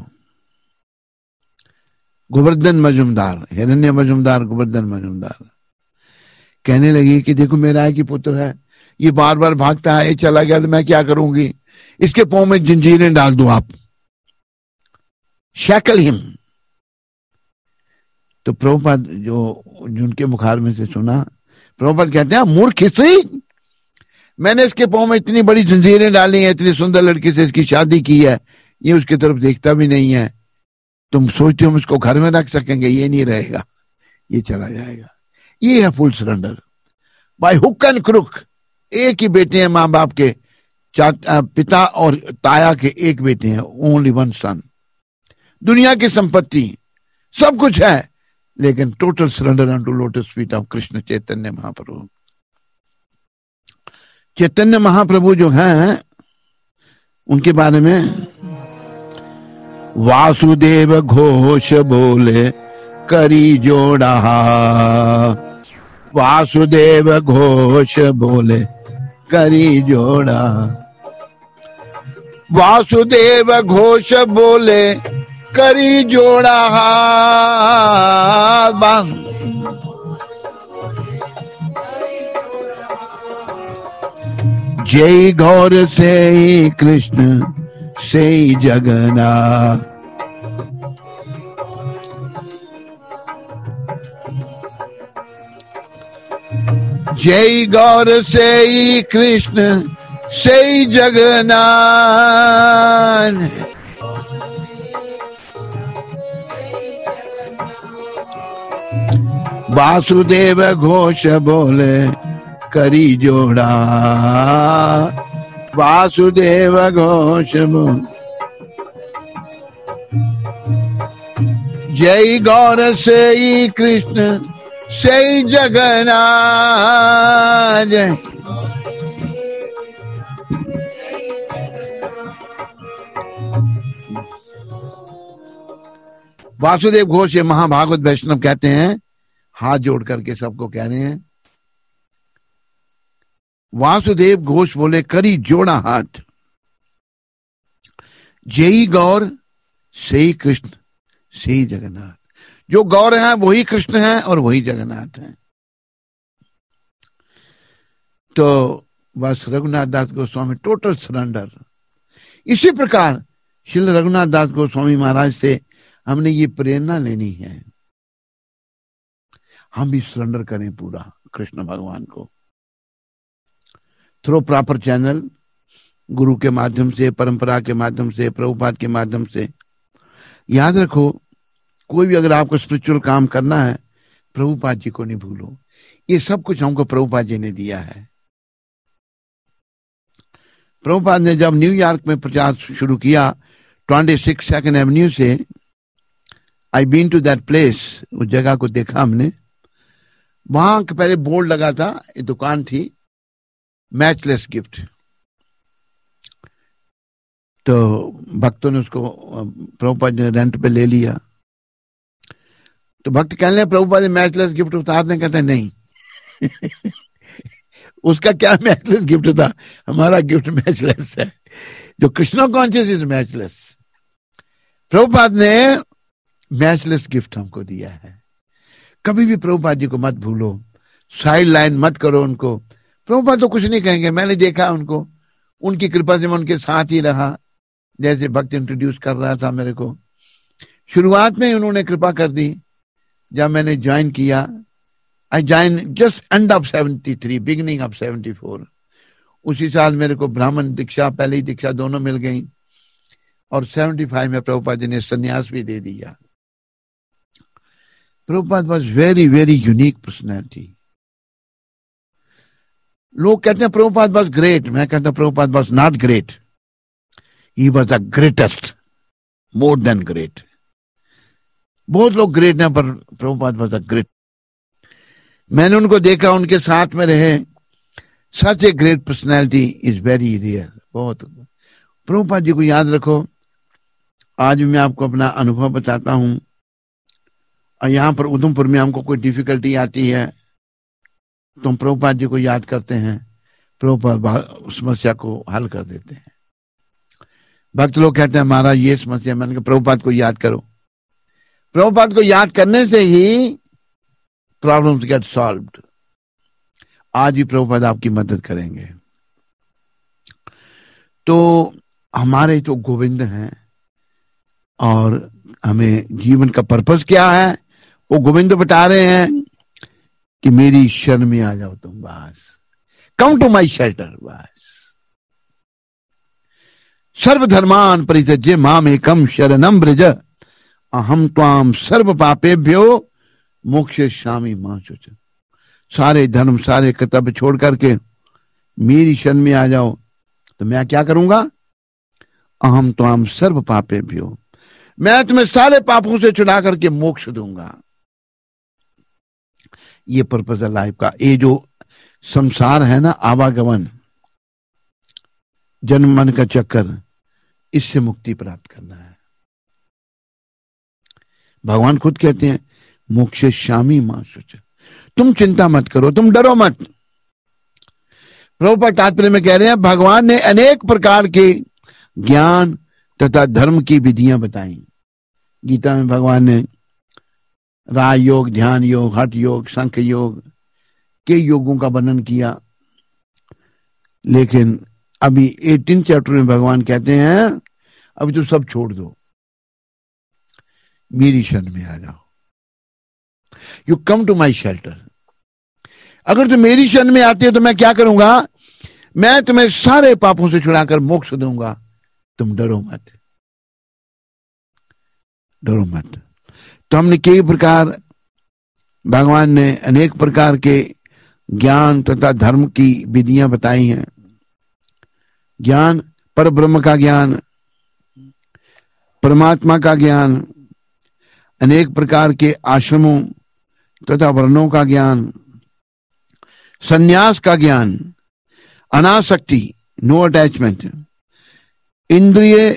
गोवर्धन मजुमदार, हिरण्य मजुमदार, गोवर्धन मजुमदार, कहने लगी कि देखो मेरा एक ही पुत्र है, ये बार बार भागता है, ये चला गया तो मैं क्या करूंगी, इसके पांव में जंजीरें डाल दो आप, शैकल हिम. तो प्रभुपाद जो जिनके मुखार में से सुना, प्रभुपाद कहते हैं मूर्ख स्त्री, मैंने इसके पांव में इतनी बड़ी जंजीरें डाली हैं, इतनी सुंदर लड़की से इसकी शादी की है, ये उसकी तरफ देखता भी नहीं है, तुम सोचते हो हम इसको घर में रख सकेंगे, ये नहीं रहेगा, ये चला जाएगा. ये है full surrender by hook and crook. एक ही बेटे हैं माँ बाप के, पिता और ताया के एक बेटे हैं, ओनली वन सन. दुनिया की संपत्ति सब कुछ है, लेकिन total surrender on to lotus feet of Krishna Chaitanya Mahaprabhu. Chaitanya Mahaprabhu जो हैं उनके बारे में वासुदेव घोष बोले करी जोड़ा, वासुदेव घोष बोले करी जोड़ा, वासुदेव घोष बोले करी जोड़ा. जय गौर से कृष्ण से जगन्नाथ, जय गौर से कृष्ण से जगन्नाथ. वासुदेव घोष बोले करी जोड़ा, वासुदेव घोष बोले जय गौर से कृष्ण से जगन्नाथ. वासुदेव घोष ये महाभागवत वैष्णव कहते हैं, हाथ जोड़ करके सबको कह रहे हैं. वासुदेव घोष बोले करी जोड़ा हाथ, जय गौर से कृष्ण से जगन्नाथ. जो गौर हैं वही कृष्ण हैं और वही जगन्नाथ हैं. तो बस रघुनाथ दास गोस्वामी टोटल सरेंडर. इसी प्रकार श्री रघुनाथ दास गोस्वामी महाराज से हमने ये प्रेरणा लेनी है, हम भी सरेंडर करें पूरा कृष्ण भगवान को थ्रू प्रॉपर चैनल, गुरु के माध्यम से, परंपरा के माध्यम से, प्रभुपाद के माध्यम से. याद रखो, कोई भी अगर आपको स्पिरिचुअल काम करना है, प्रभुपाद जी को नहीं भूलो. ये सब कुछ हमको प्रभुपाद जी ने दिया है. प्रभुपाद ने जब न्यूयॉर्क में प्रचार शुरू किया, ट्वेंटी सिक्स सेकेंड एवेन्यू से, I been to that place, उस जगह को देखा हमने. वहां पहले बोर्ड लगा था, एक दुकान थी, मैचलेस गिफ्ट। तो भक्तों ने उसको प्रभुपाद ने रेंट पे ले लिया। तो भक्त कहने लगे प्रभुपाद मैचलेस गिफ्ट उतार दें, कहते नहीं उसका क्या मैचलेस गिफ्ट था, हमारा गिफ्ट मैचलेस है, जो Krishna conscious is matchless. Prabhupada ने मैचलेस गिफ्ट हमको दिया है। कभी भी प्रभुपाद जी को मत भूलो, साइड लाइन मत करो उनको। प्रभुपाद तो कुछ नहीं कहेंगे, मैंने देखा उनको, उनकी कृपा से मैं उनके साथ ही रहा। जैसे भक्त इंट्रोड्यूस कर रहा था मेरे को, शुरुआत में उन्होंने कृपा कर दी। जब मैंने ज्वाइन किया, I join just end of seventy three, beginning of seventy four. उसी साल मेरे को ब्राह्मण दीक्षा, पहली दीक्षा दोनों मिल गई, और सेवेंटी फाइव में प्रभुपाद जी ने सन्यास भी दे दिया। Prabhupada was very very unique personality. लोग कहते हैं प्रभुपाद वाज ग्रेट, मैं कहता हूं Prabhupada was not great, he was the greatest, more than great. बहुत लोग ग्रेट हैं, पर प्रभुपाद वाज द ग्रेट। मैंने उनको देखा, उनके साथ में रहे। Such a great personality is very rare. बहुत प्रभुपाद जी को याद रखो। आज मैं आपको अपना अनुभव बताता हूं। और यहाँ पर उधमपुर में हमको कोई डिफिकल्टी आती है तो हम प्रभुपाद जी को याद करते हैं, प्रभुपाद समस्या को हल कर देते हैं। भक्त लोग कहते हैं हमारा ये समस्या, मैंने कहा प्रभुपाद को याद करो। प्रभुपाद को याद करने से ही प्रॉब्लम्स गेट सॉल्व्ड। आज ही प्रभुपाद आपकी मदद करेंगे। तो हमारे तो गोविंद हैं, और हमें जीवन का पर्पस क्या है वो गोविंद बता रहे हैं कि मेरी शरण में आ जाओ तुम, बस कम टू माई शेल्टर। बस सर्वधर्मान परित्यज्य माम एकम शरणम ब्रज अहम त्वाम सर्व पापेभ्यो मोक्षयिष्यामि मा शुच। सारे धर्म सारे कर्तव्य छोड़ करके मेरी शरण में आ जाओ तो मैं क्या करूंगा, अहम त्वाम सर्व पापेभ्यो, मैं तुम्हें सारे पापों से छुड़ा करके मोक्ष दूंगा। ये पर्पस है लाइफ का। ये जो संसार है ना, आवागमन, जन्म मन का चक्कर, इससे मुक्ति प्राप्त करना है। भगवान खुद कहते हैं मोक्षयिष्यामि मा शुच, तुम चिंता मत करो, तुम डरो मत। प्रभुपाद तात्पर्य में कह रहे हैं भगवान ने अनेक प्रकार के ज्ञान तथा धर्म की विधियां बताई। गीता में भगवान ने राज योग, ध्यान योग, हठ योग, संख योग के योगों का वर्णन किया। लेकिन अभी अठारहवें चैप्टर में भगवान कहते हैं अभी तो सब छोड़ दो, मेरी शरण में आ जाओ, you come to my shelter. अगर तुम मेरी शरण में आते हो तो मैं क्या करूंगा, मैं तुम्हें सारे पापों से छुड़ाकर मोक्ष दूंगा, तुम डरो मत, डरो मत। तो हमने कई प्रकार, भगवान ने अनेक प्रकार के ज्ञान तथा धर्म की विधियां बताई हैं। ज्ञान, पर ब्रह्म का ज्ञान, परमात्मा का ज्ञान, अनेक प्रकार के आश्रमों तथा वर्णों का ज्ञान, संन्यास का ज्ञान, अनासक्ति, नो अटैचमेंट, इंद्रिय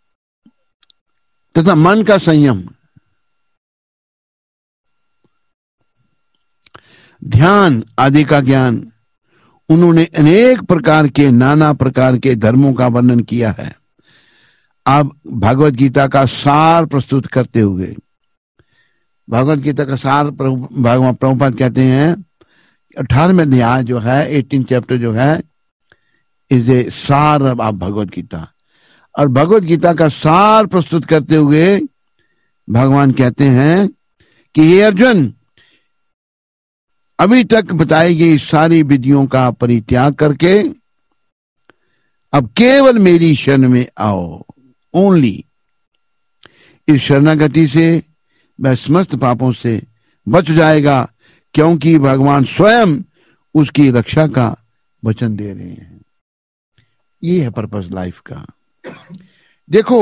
तथा मन का संयम, ध्यान आदि का ज्ञान। उन्होंने अनेक प्रकार के, नाना प्रकार के धर्मों का वर्णन किया है। अब भगवत गीता का सार प्रस्तुत करते हुए, भगवत गीता का सार भगवान प्रभुपाद कहते हैं अठारहवें अध्याय जो है, एटीन चैप्टर जो है, इज ए सार ऑफ भगवत गीता। और भगवत गीता का सार प्रस्तुत करते हुए भगवान कहते हैं कि हे अर्जुन, अभी तक बताई गई सारी विधियों का परित्याग करके अब केवल मेरी शरण में आओ। ओनली इस शरणागति से वह समस्त पापों से बच जाएगा, क्योंकि भगवान स्वयं उसकी रक्षा का वचन दे रहे हैं। ये है पर्पस लाइफ का। देखो,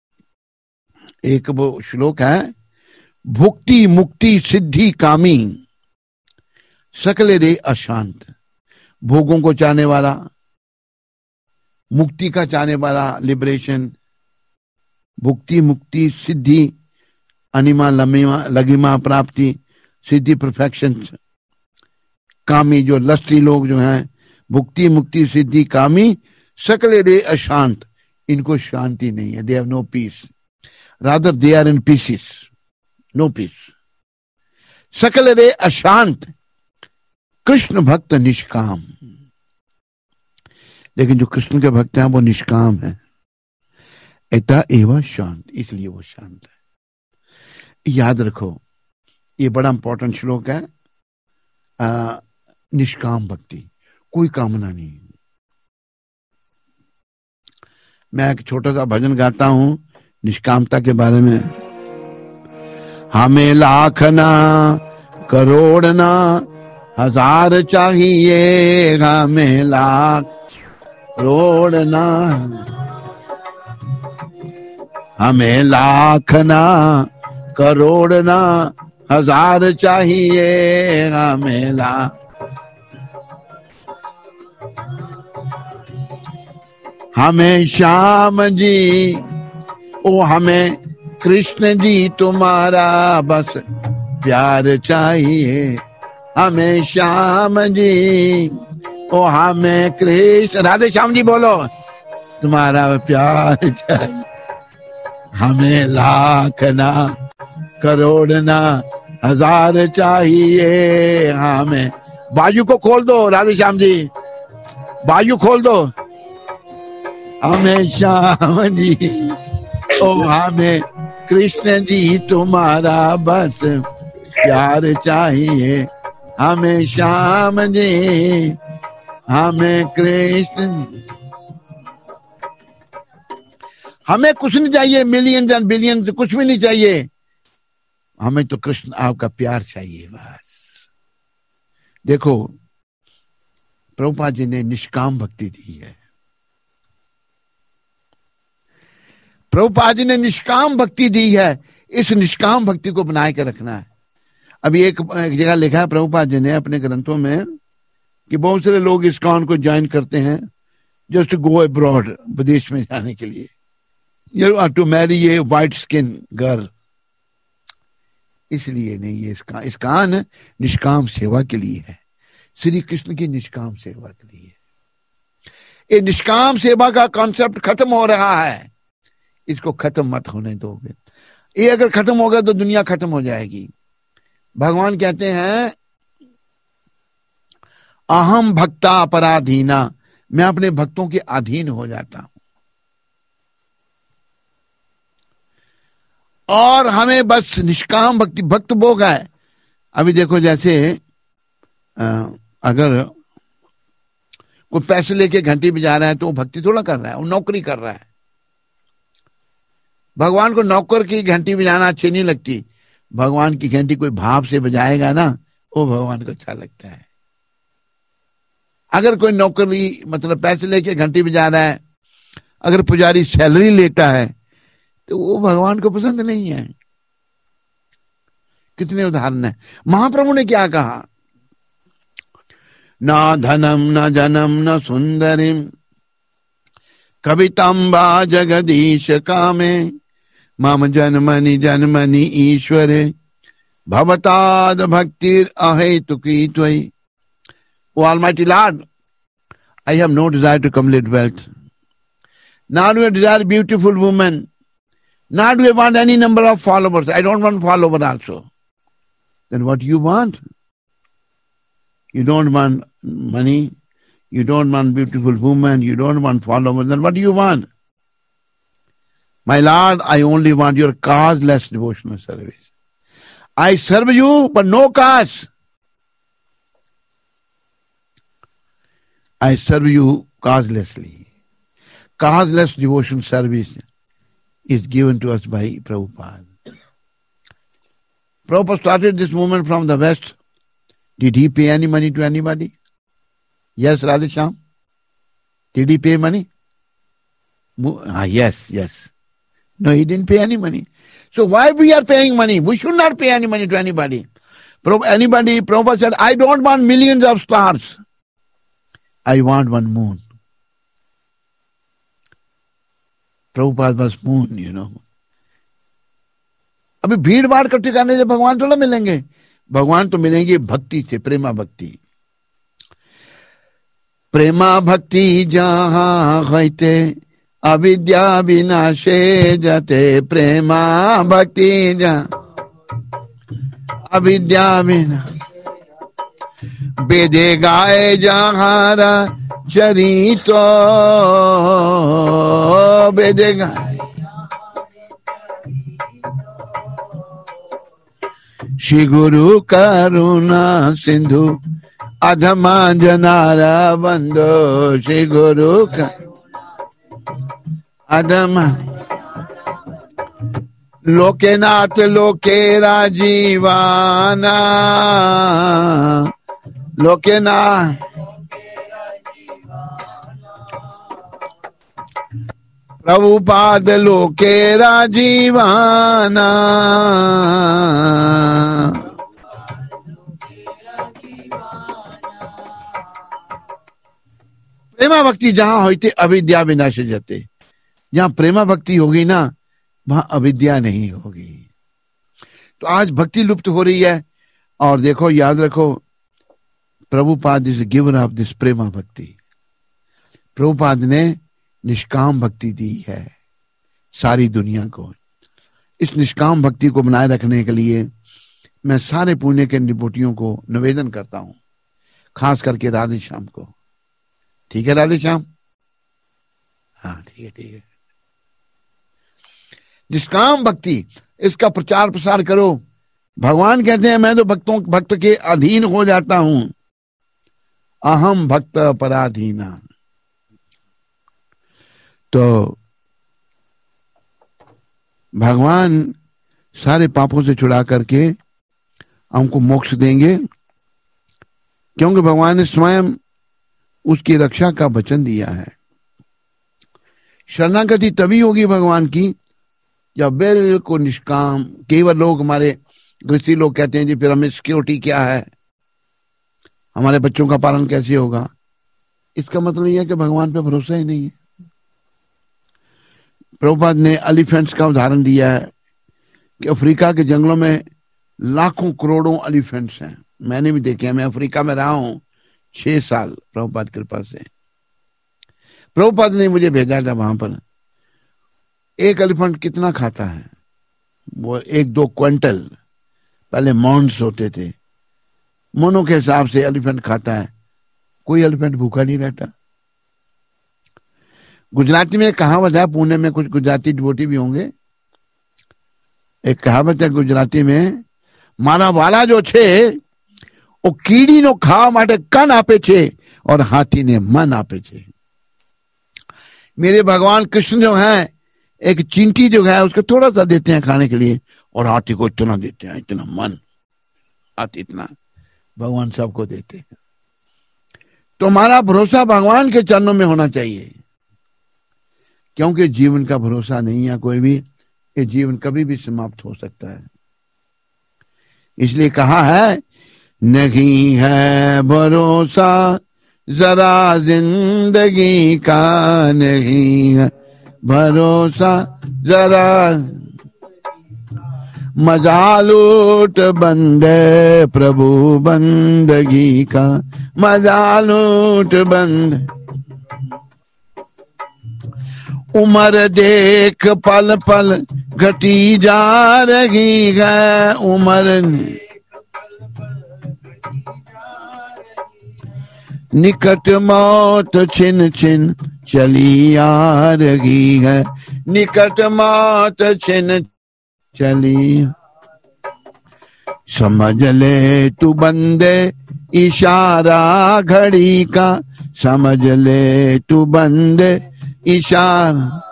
एक वो श्लोक है, भुक्ति मुक्ति सिद्धि कामी सकले रे अशांत। भोगों को चाहने वाला, मुक्ति का चाहने वाला, लिबरेशन, भुक्ति, मुक्ति, सिद्धि, अनिमा, लमिमा, लगिमा, प्राप्ति, सिद्धि, परफेक्शन, कामी, जो लस्टी लोग जो हैं, भुक्ति, मुक्ति, सिद्धि, कामी, सकले रे अशांत, इनको शांति नहीं है, they have no peace, rather they are in pieces, no peace. सकल रे अशांत, कृष्ण भक्त निष्काम, लेकिन जो कृष्ण के भक्त हैं वो निष्काम है। एता एवं शांत, इसलिए वो शांत है। याद रखो, ये बड़ा इंपॉर्टेंट श्लोक है। आ, निष्काम भक्ति, कोई कामना नहीं। मैं एक छोटा सा भजन गाता हूं निष्कामता के बारे में। हमें लाख ना करोड़ ना हजार चाहिए, हमें लाख करोड़ ना, हमें लाख ना करोड़ ना हजार चाहिए, हमें लाख, हमें श्याम जी, ओ हमें कृष्ण जी तुम्हारा बस प्यार चाहिए, हमें श्याम जी, ओ हमें कृष्ण, राधे श्याम जी बोलो, तुम्हारा प्यार चाहिए, हमें लाख ना करोड़ ना हजार चाहिए, हमें, बाजू को खोल दो राधे श्याम जी, बाजू खोल दो, हमें श्याम जी, ओ हमें कृष्ण जी तुम्हारा बस प्यार चाहिए, हमें श्याम जी, हमें कृष्ण, हमें कुछ नहीं चाहिए, मिलियन एंड बिलियन कुछ भी नहीं चाहिए, हमें तो कृष्ण आपका प्यार चाहिए बस। देखो, प्रभुपाद जी ने निष्काम भक्ति दी है, प्रभुपाद जी ने निष्काम भक्ति दी है, इस निष्काम भक्ति को बनाए के रखना है। अभी एक, एक जगह लिखा है प्रभुपाद जी ने अपने ग्रंथों में कि बहुत सारे लोग इस्कॉन को ज्वाइन करते हैं जस्ट टू गो अब्रॉड, विदेश में जाने के लिए, you are to marry a white skin girl, इसलिए नहीं, ये इसका इस्कॉन निष्काम सेवा के लिए है, श्री कृष्ण की निष्काम सेवा के लिए। ये निष्काम सेवा का कॉन्सेप्ट खत्म हो रहा है, इसको खत्म मत होने दोगे। ये अगर खत्म होगा तो दुनिया खत्म हो जाएगी। भगवान कहते हैं अहम भक्ता अपराधीना, मैं अपने भक्तों के अधीन हो जाता हूं, और हमें बस निष्काम भक्ति, भक्त भोग है। अभी देखो, जैसे अगर कोई पैसे लेके घंटी बजा रहा है तो वो भक्ति थोड़ा कर रहा है, वो नौकरी कर रहा है। भगवान को नौकर की घंटी बजाना अच्छी नहीं लगती, भगवान की घंटी कोई भाव से बजाएगा ना, वो भगवान को अच्छा लगता है। अगर कोई नौकरी मतलब पैसे लेके घंटी बजा रहा है, अगर पुजारी सैलरी लेता है तो वो भगवान को पसंद नहीं है। कितने उदाहरण है। महाप्रभु ने क्या कहा, ना धनम न जनम न सुंदरिम कवितंबा जगदीश कामे मम जन्मनि जन्मनि ईश्वरे भवताद भक्तिर अहेतुकी त्वयि। O Almighty Lord, I have no desire to accumulate wealth, nor do I desire beautiful women, nor do I want any number of followers. I don't want followers also. Then what do you want? You don't want money, you don't want beautiful women, you don't want followers. Then what do you want? My Lord, I only want your causeless devotional service. I serve you, but no cause. I serve you causelessly. Causeless devotion service is given to us by Prabhupada. Prabhupada started this movement from the West. Did he pay any money to anybody? Yes, Radhesham? Did he pay money? Ah, yes, yes. No, he didn't pay any money. So why we are paying money? We should not pay any money to anybody. Anybody, Prabhupada said, I don't want millions of stars. I want one moon. Prabhupada was moon, you know. अभी भीड़ भाड़ इकट्ठी करने से भगवान थोड़ा मिलेंगे, भगवान तो मिलेंगे भक्ति से, प्रेमा भक्ति। प्रेमा भक्ति जहाँ होते अविद्या विनाशे जाते, प्रेमा भक्ति जहाँ अविद्या विना वेदे गाए जहारा चरितो, वेदे गाए श्री गुरु करुणा सिंधु अधमा जनारा बंदो, श्री गुरु का अधमा लोकेनाथ लोके राजीवाना, लोकेनाथ प्रभुपाद लोके राजीवाना। प्रेमा भक्ति जहां होती अविद्या विनाश जाते, जहां प्रेमा भक्ति होगी ना वहां अविद्या नहीं होगी। तो आज भक्ति लुप्त हो रही है। और देखो, याद रखो, Prabhupada is giver of this prema bhakti. Prabhupada ने निष्काम भक्ति दी है सारी दुनिया को। इस निष्काम भक्ति को बनाए रखने के लिए मैं सारे पुण्य के निपुटियों को निवेदन करता हूं, खास करके राधे श्याम को। ठीक है राधे श्याम? हाँ ठीक है, ठीक है। निष्काम भक्ति, इसका प्रचार प्रसार करो। भगवान कहते हैं मैं तो भक्तों भक्त के अधीन हो जाता हूं, अहम भक्त पराधीना। तो भगवान सारे पापों से छुड़ा करके हमको मोक्ष देंगे, क्योंकि भगवान ने स्वयं उसकी रक्षा का वचन दिया है। शरणागति तभी होगी भगवान की जब बिल्कुल निष्काम। केवल लोग, हमारे गृहस्थी लोग कहते हैं जी फिर हमें सिक्योरिटी क्या है, हमारे बच्चों का पालन कैसे होगा। इसका मतलब यह है कि भगवान पे भरोसा ही नहीं है। प्रभुपाद ने एलिफेंट्स का उदाहरण दिया है कि अफ्रीका के जंगलों में लाखों करोड़ों एलिफेंट्स हैं। मैंने भी देखे हैं, मैं अफ्रीका में रहा हूं छह साल प्रभुपाद कृपा से। प्रभुपाद ने मुझे भेजा था वहां पर। एक एलिफेंट कितना खाता है? वो एक दो क्विंटल, पहले मॉन्स होते थे, मोनों के हिसाब से एलिफेंट खाता है। कोई एलिफेंट भूखा नहीं रहता। गुजराती में एक कहावत है, पुणे में कुछ गुजराती डिवोटी भी होंगे। एक कहावत है गुजराती में, मारा वाला जो छे वो कीड़ी नो खावा माटे कन आपे छे और हाथी ने मन आपे छे। मेरे भगवान कृष्ण जो है, एक चींटी जो है उसको थोड़ा सा देते हैं खाने के लिए, और हाथी को इतना देते हैं, इतना मन, हाथी इतना। भगवान सबको देते हैं। तो हमारा भरोसा भगवान के चरणों में होना चाहिए, क्योंकि जीवन का भरोसा नहीं है कोई भी, ये जीवन कभी भी समाप्त हो सकता है। इसलिए कहा है, नहीं है भरोसा जरा जिंदगी का, नहीं है भरोसा जरा, मजा लूट बंदे प्रभु बंदगी का, मजा लूट बंद। उम्र देख पल पल घटी जा रही है, उम्र निकट मौत छिन छिन चली आ रही है, निकट मौत छिन चली। समझ ले तू बंदे इशारा घड़ी का, समझ ले तू बंदे इशारा,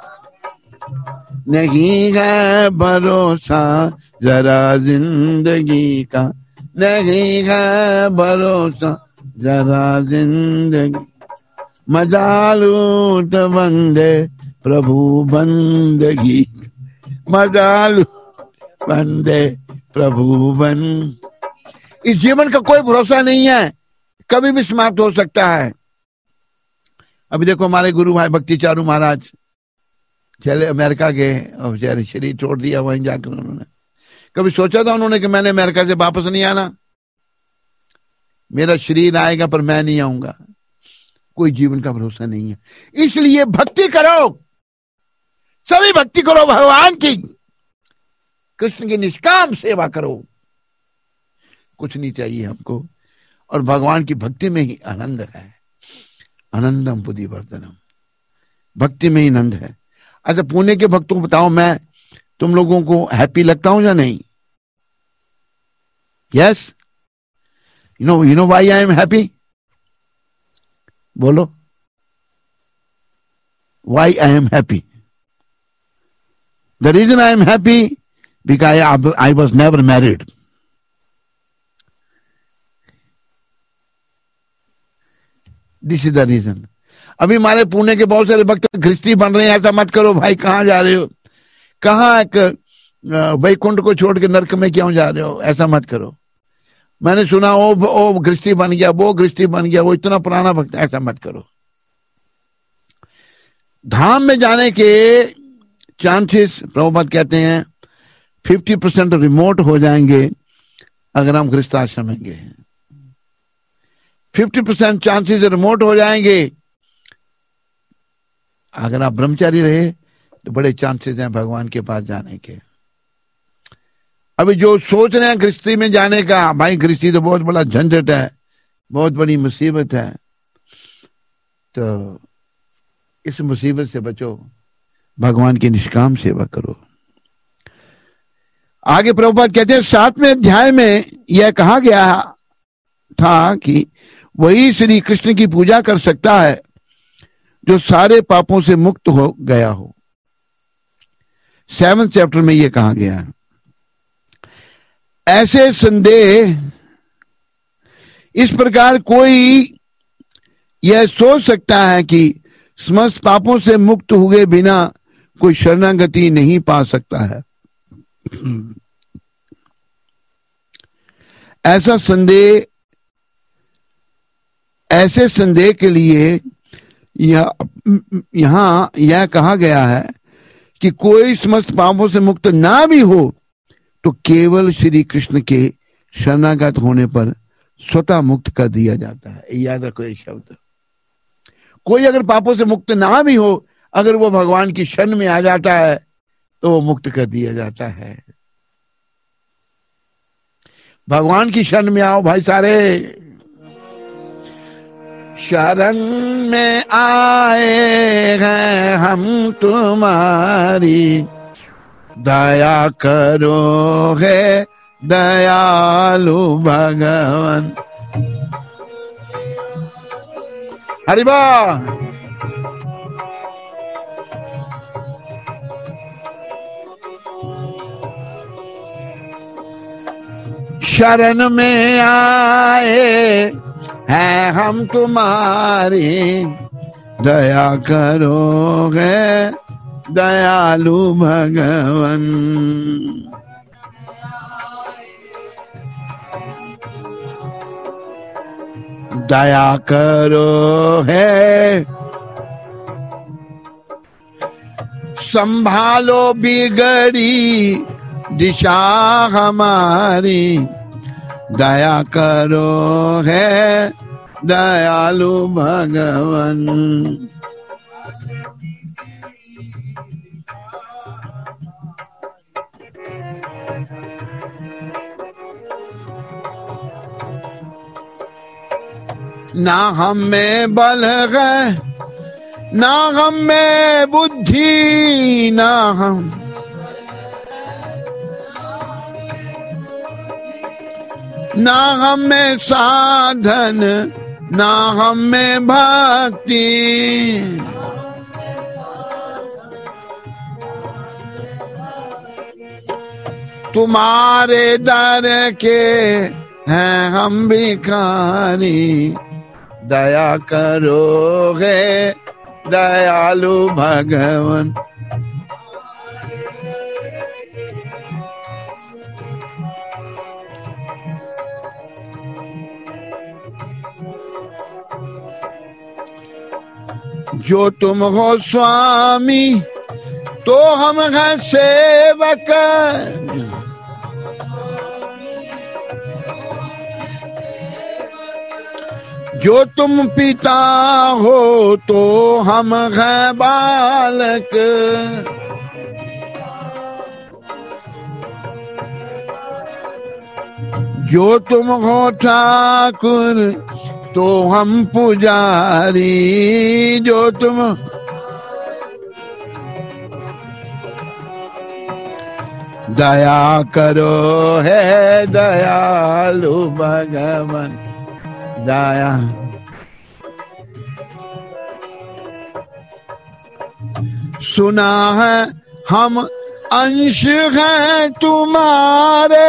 नहीं है भरोसा जरा जिंदगी का, नहीं है भरोसा जरा जिंदगी, मजा लूट बंदे प्रभु बंदगी, मजा लूट बंदे प्रभु बन। इस जीवन का कोई भरोसा नहीं है, कभी भी समाप्त हो सकता है। अभी देखो हमारे गुरु भाई भक्ति चारू महाराज चले अमेरिका गए और बेचारे शरीर छोड़ दिया वहीं जाकर उन्होंने। कभी सोचा था उन्होंने कि मैंने अमेरिका से वापस नहीं आना, मेरा शरीर आएगा पर मैं नहीं आऊंगा। कोई जीवन का भरोसा नहीं है। इसलिए भक्ति करो, सभी भक्ति करो भगवान की, कृष्ण की निष्काम सेवा करो, कुछ नहीं चाहिए हमको। और भगवान की भक्ति में ही आनंद है। आनंदम बुद्धि वर्धनम, भक्ति में ही आनंद है। अच्छा पुणे के भक्तों को बताओ, मैं तुम लोगों को हैप्पी लगता हूं या नहीं? Yes, you know you know why I am happy? बोलो, why I am happy? The reason I am happy because I was never married. This is the reason. अभी हमारे पुणे के बहुत सारे भक्त ख्रिस्ती बन रहे हैं। ऐसा मत करो भाई, कहां जा रहे हो? कहां एक वैकुंठ को छोड़ के नरक में क्यों जा रहे हो? ऐसा मत करो। मैंने सुना वो वो ख्रिस्ती बन गया, वो ख्रिस्ती बन गया, वो इतना पुराना भक्त। ऐसा मत करो। धाम में जाने के चांसेस प्रभुपाद कहते हैं फिफ्टी परसेंट रिमोट हो जाएंगे अगर हम गृहस्थाश्रम में गए। फिफ्टी परसेंट चांसेस रिमोट हो जाएंगे अगर आप ब्रह्मचारी रहे, तो बड़े चांसेस हैं भगवान के पास जाने के। अभी जो सोच रहे हैं गृहस्थी में जाने का, भाई गृहस्थी तो बहुत बड़ा झंझट है, बहुत बड़ी मुसीबत है, तो इस मुसीबत से बचो, भगवान की निष्काम सेवा करो। आगे प्रभुपाद कहते हैं सातवें अध्याय में यह कहा गया था कि वही श्री कृष्ण की पूजा कर सकता है जो सारे पापों से मुक्त हो गया हो। सेवंथ चैप्टर में यह कहा गया है। ऐसे संदेह इस प्रकार कोई यह सोच सकता है कि समस्त पापों से मुक्त हुए बिना कोई शरणागति नहीं पा सकता है। ऐसा संदेह ऐसे संदेह के लिए यह यहां यह कहा गया है कि कोई समस्त पापों से मुक्त ना भी हो तो केवल श्री कृष्ण के शरणागत होने पर स्वतः मुक्त कर दिया जाता है। याद रखो ये शब्द। कोई अगर पापों से मुक्त ना भी हो, अगर वो भगवान की शरण में आ जाता है तो वो मुक्त कर दिया जाता है। भगवान की शरण में आओ भाई सारे। शरण में आए हैं हम तुम्हारी, दया करो है दयालु भगवान। हरि बोल। शरण में आए हैं हम तुम्हारी, दया करोगे दयालु भगवान। दया करो है, संभालो बिगड़ी दिशा हमारी, दया करो है दयालु भगवान। ना हम में बल है, ना हम में बुद्धि, ना हम ना हम में साधन, ना हम में भक्ति, तुम्हारे दर के हैं हम भिखारी, दया करोगे दयालु भगवान। जो तुम हो स्वामी तो हम हैं सेवक, जो तुम पिता हो तो हम हैं बालक, जो तुम हो ठाकुर तो हम पुजारी, जो तुम दया करो है दयालु भगवान, दया सुना है हम अंश हैं तुम्हारे,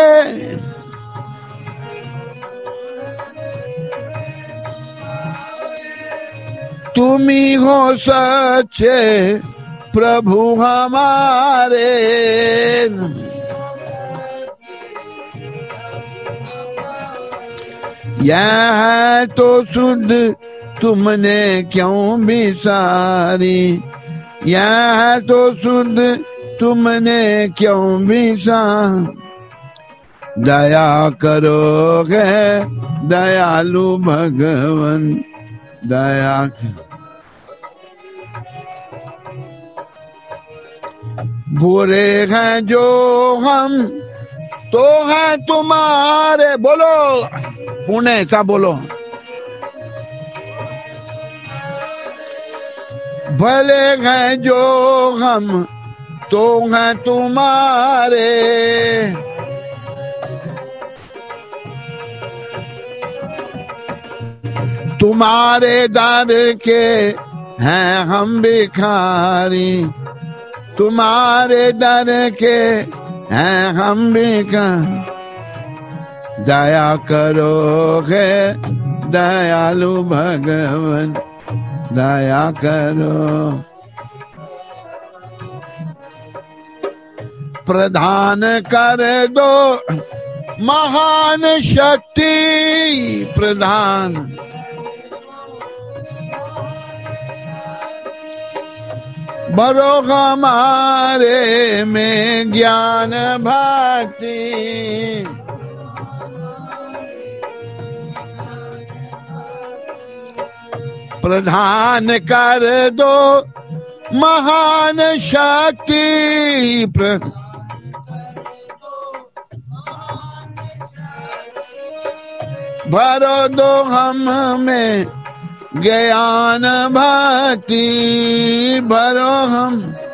तुम ही हो सच्चे प्रभु हमारे, यह है तो सुध तुमने क्यों बिसारी, यह है तो सुध तुमने क्यों बिसारी, दया करोगे दयालु भगवान, दया बुरे हैं जो हम तो हैं तुम्हारे, बोलो पुणे सा बोलो, भले हैं जो हम तो हैं तुम्हारे, तुम्हारे दर के हैं हम भिखारी, तुम्हारे दर के हैं हम भिखारी, दया करोगे दयालु भगवान, दया करो, प्रदान कर दो महान शक्ति प्रदान, भरो हमारे में ज्ञान भक्ति, प्रदान कर दो महान शक्ति, भरो दो हम में ज्ञान भक्ति, भरो हम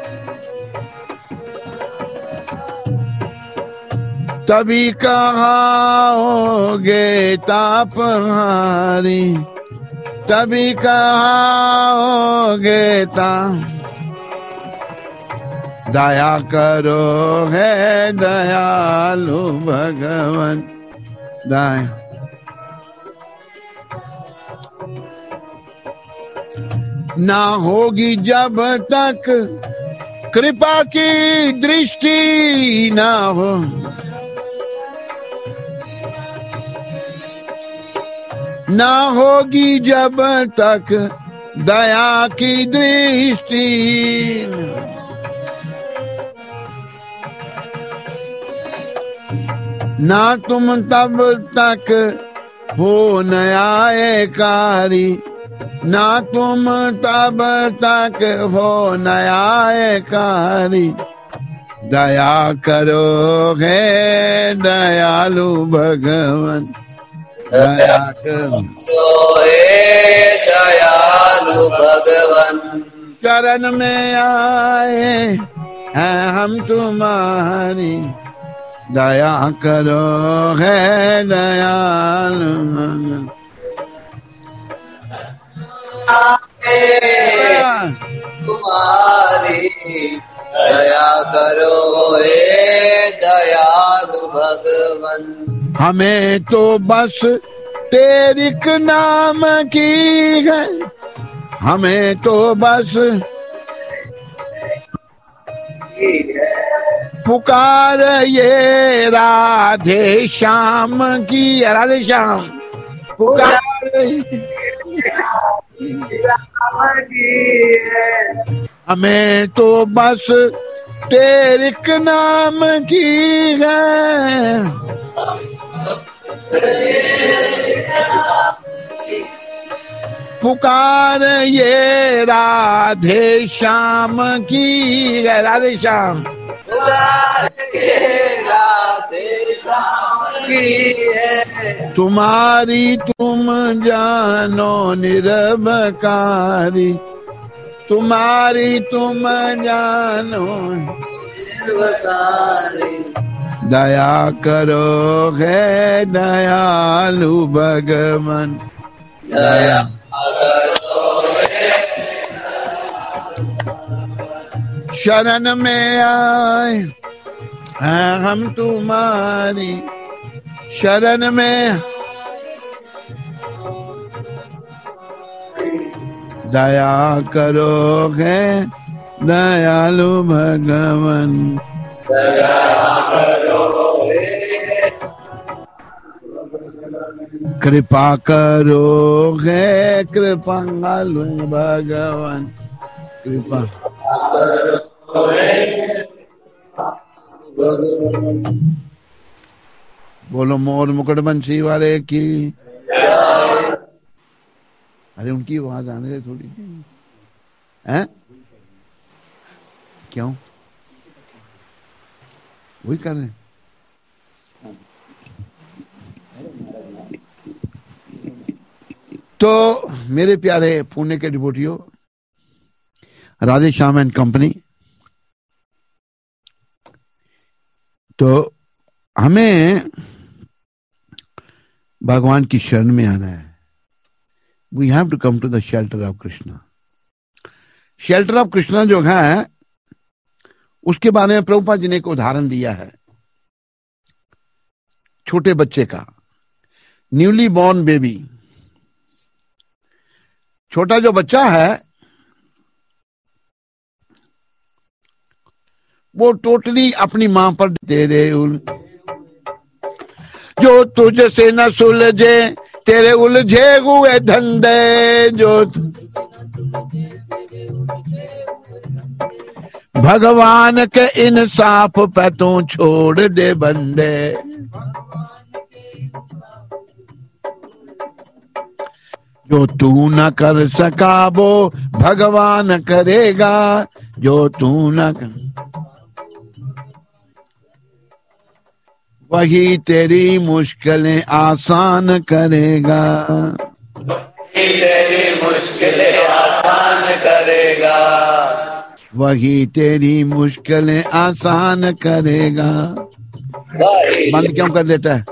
तभी कहाओगे तापहारी, तभी कहाओगे ताप, दया करो है दयालु भगवान, दया ना होगी जब तक कृपा की दृष्टि ना हो, ना होगी जब तक दया की दृष्टि, ना तुम तब तक हो न्यायकारी, ना तुम तब तक हो न्यायकारी, दया करोगे दयालु भगवान, दया करो दयालु भगवान, शरण में आए हैं हम तुम्हारी, दया करो है दयालु भगवान, तुम्हारी दया करो हे दयालु भगवान, हमें तो बस तेरिक नाम की है, हमें तो बस पुकार ये राधे श्याम की, राधे श्याम पुकार राम की है। हमें तो बस तेरे एक नाम की है, पुकार ये राधे श्याम की है। राधे श्याम पुकार ये राधे श्याम की है। तुम्हारी तुम जानो निरवकारी, तुम्हारी तुम जानो निर्वकारी। दया करो है दयालु भगवान, दया करो शरण में आए हैं हम तुम्हारी, शरण में दया करो है दयालु भगवान, दया करो कृपा करो है कृपालु भगवान, कृपा बोलो मोर मुकुट बंशी वाले की। अरे उनकी आवाज आने दे थोड़ी, हैं? क्यों वही कर रहे हैं? तो मेरे प्यारे पुणे के डिवोटियों, राधे श्याम एंड कंपनी, तो हमें भगवान की शरण में आना है। We have to come to the shelter of Krishna. Shelter of Krishna जो है उसके बारे में प्रभुपाद जी ने एक उदाहरण दिया है, छोटे बच्चे का, न्यूली बॉर्न बेबी। छोटा जो बच्चा है वो टोटली अपनी मां पर तेरे उल जो तुझसे न सुलझे तेरे उलझे हुए धंधे, जो भगवान के इंसाफ पे तू छोड़ दे बंदे, जो तू न कर सका वो भगवान करेगा, जो तू न कर वही तेरी मुश्किलें आसान करेगा, तेरी मुश्किलें आसान करेगा, वही तेरी मुश्किलें आसान करेगा। बंद क्यों कर देता है?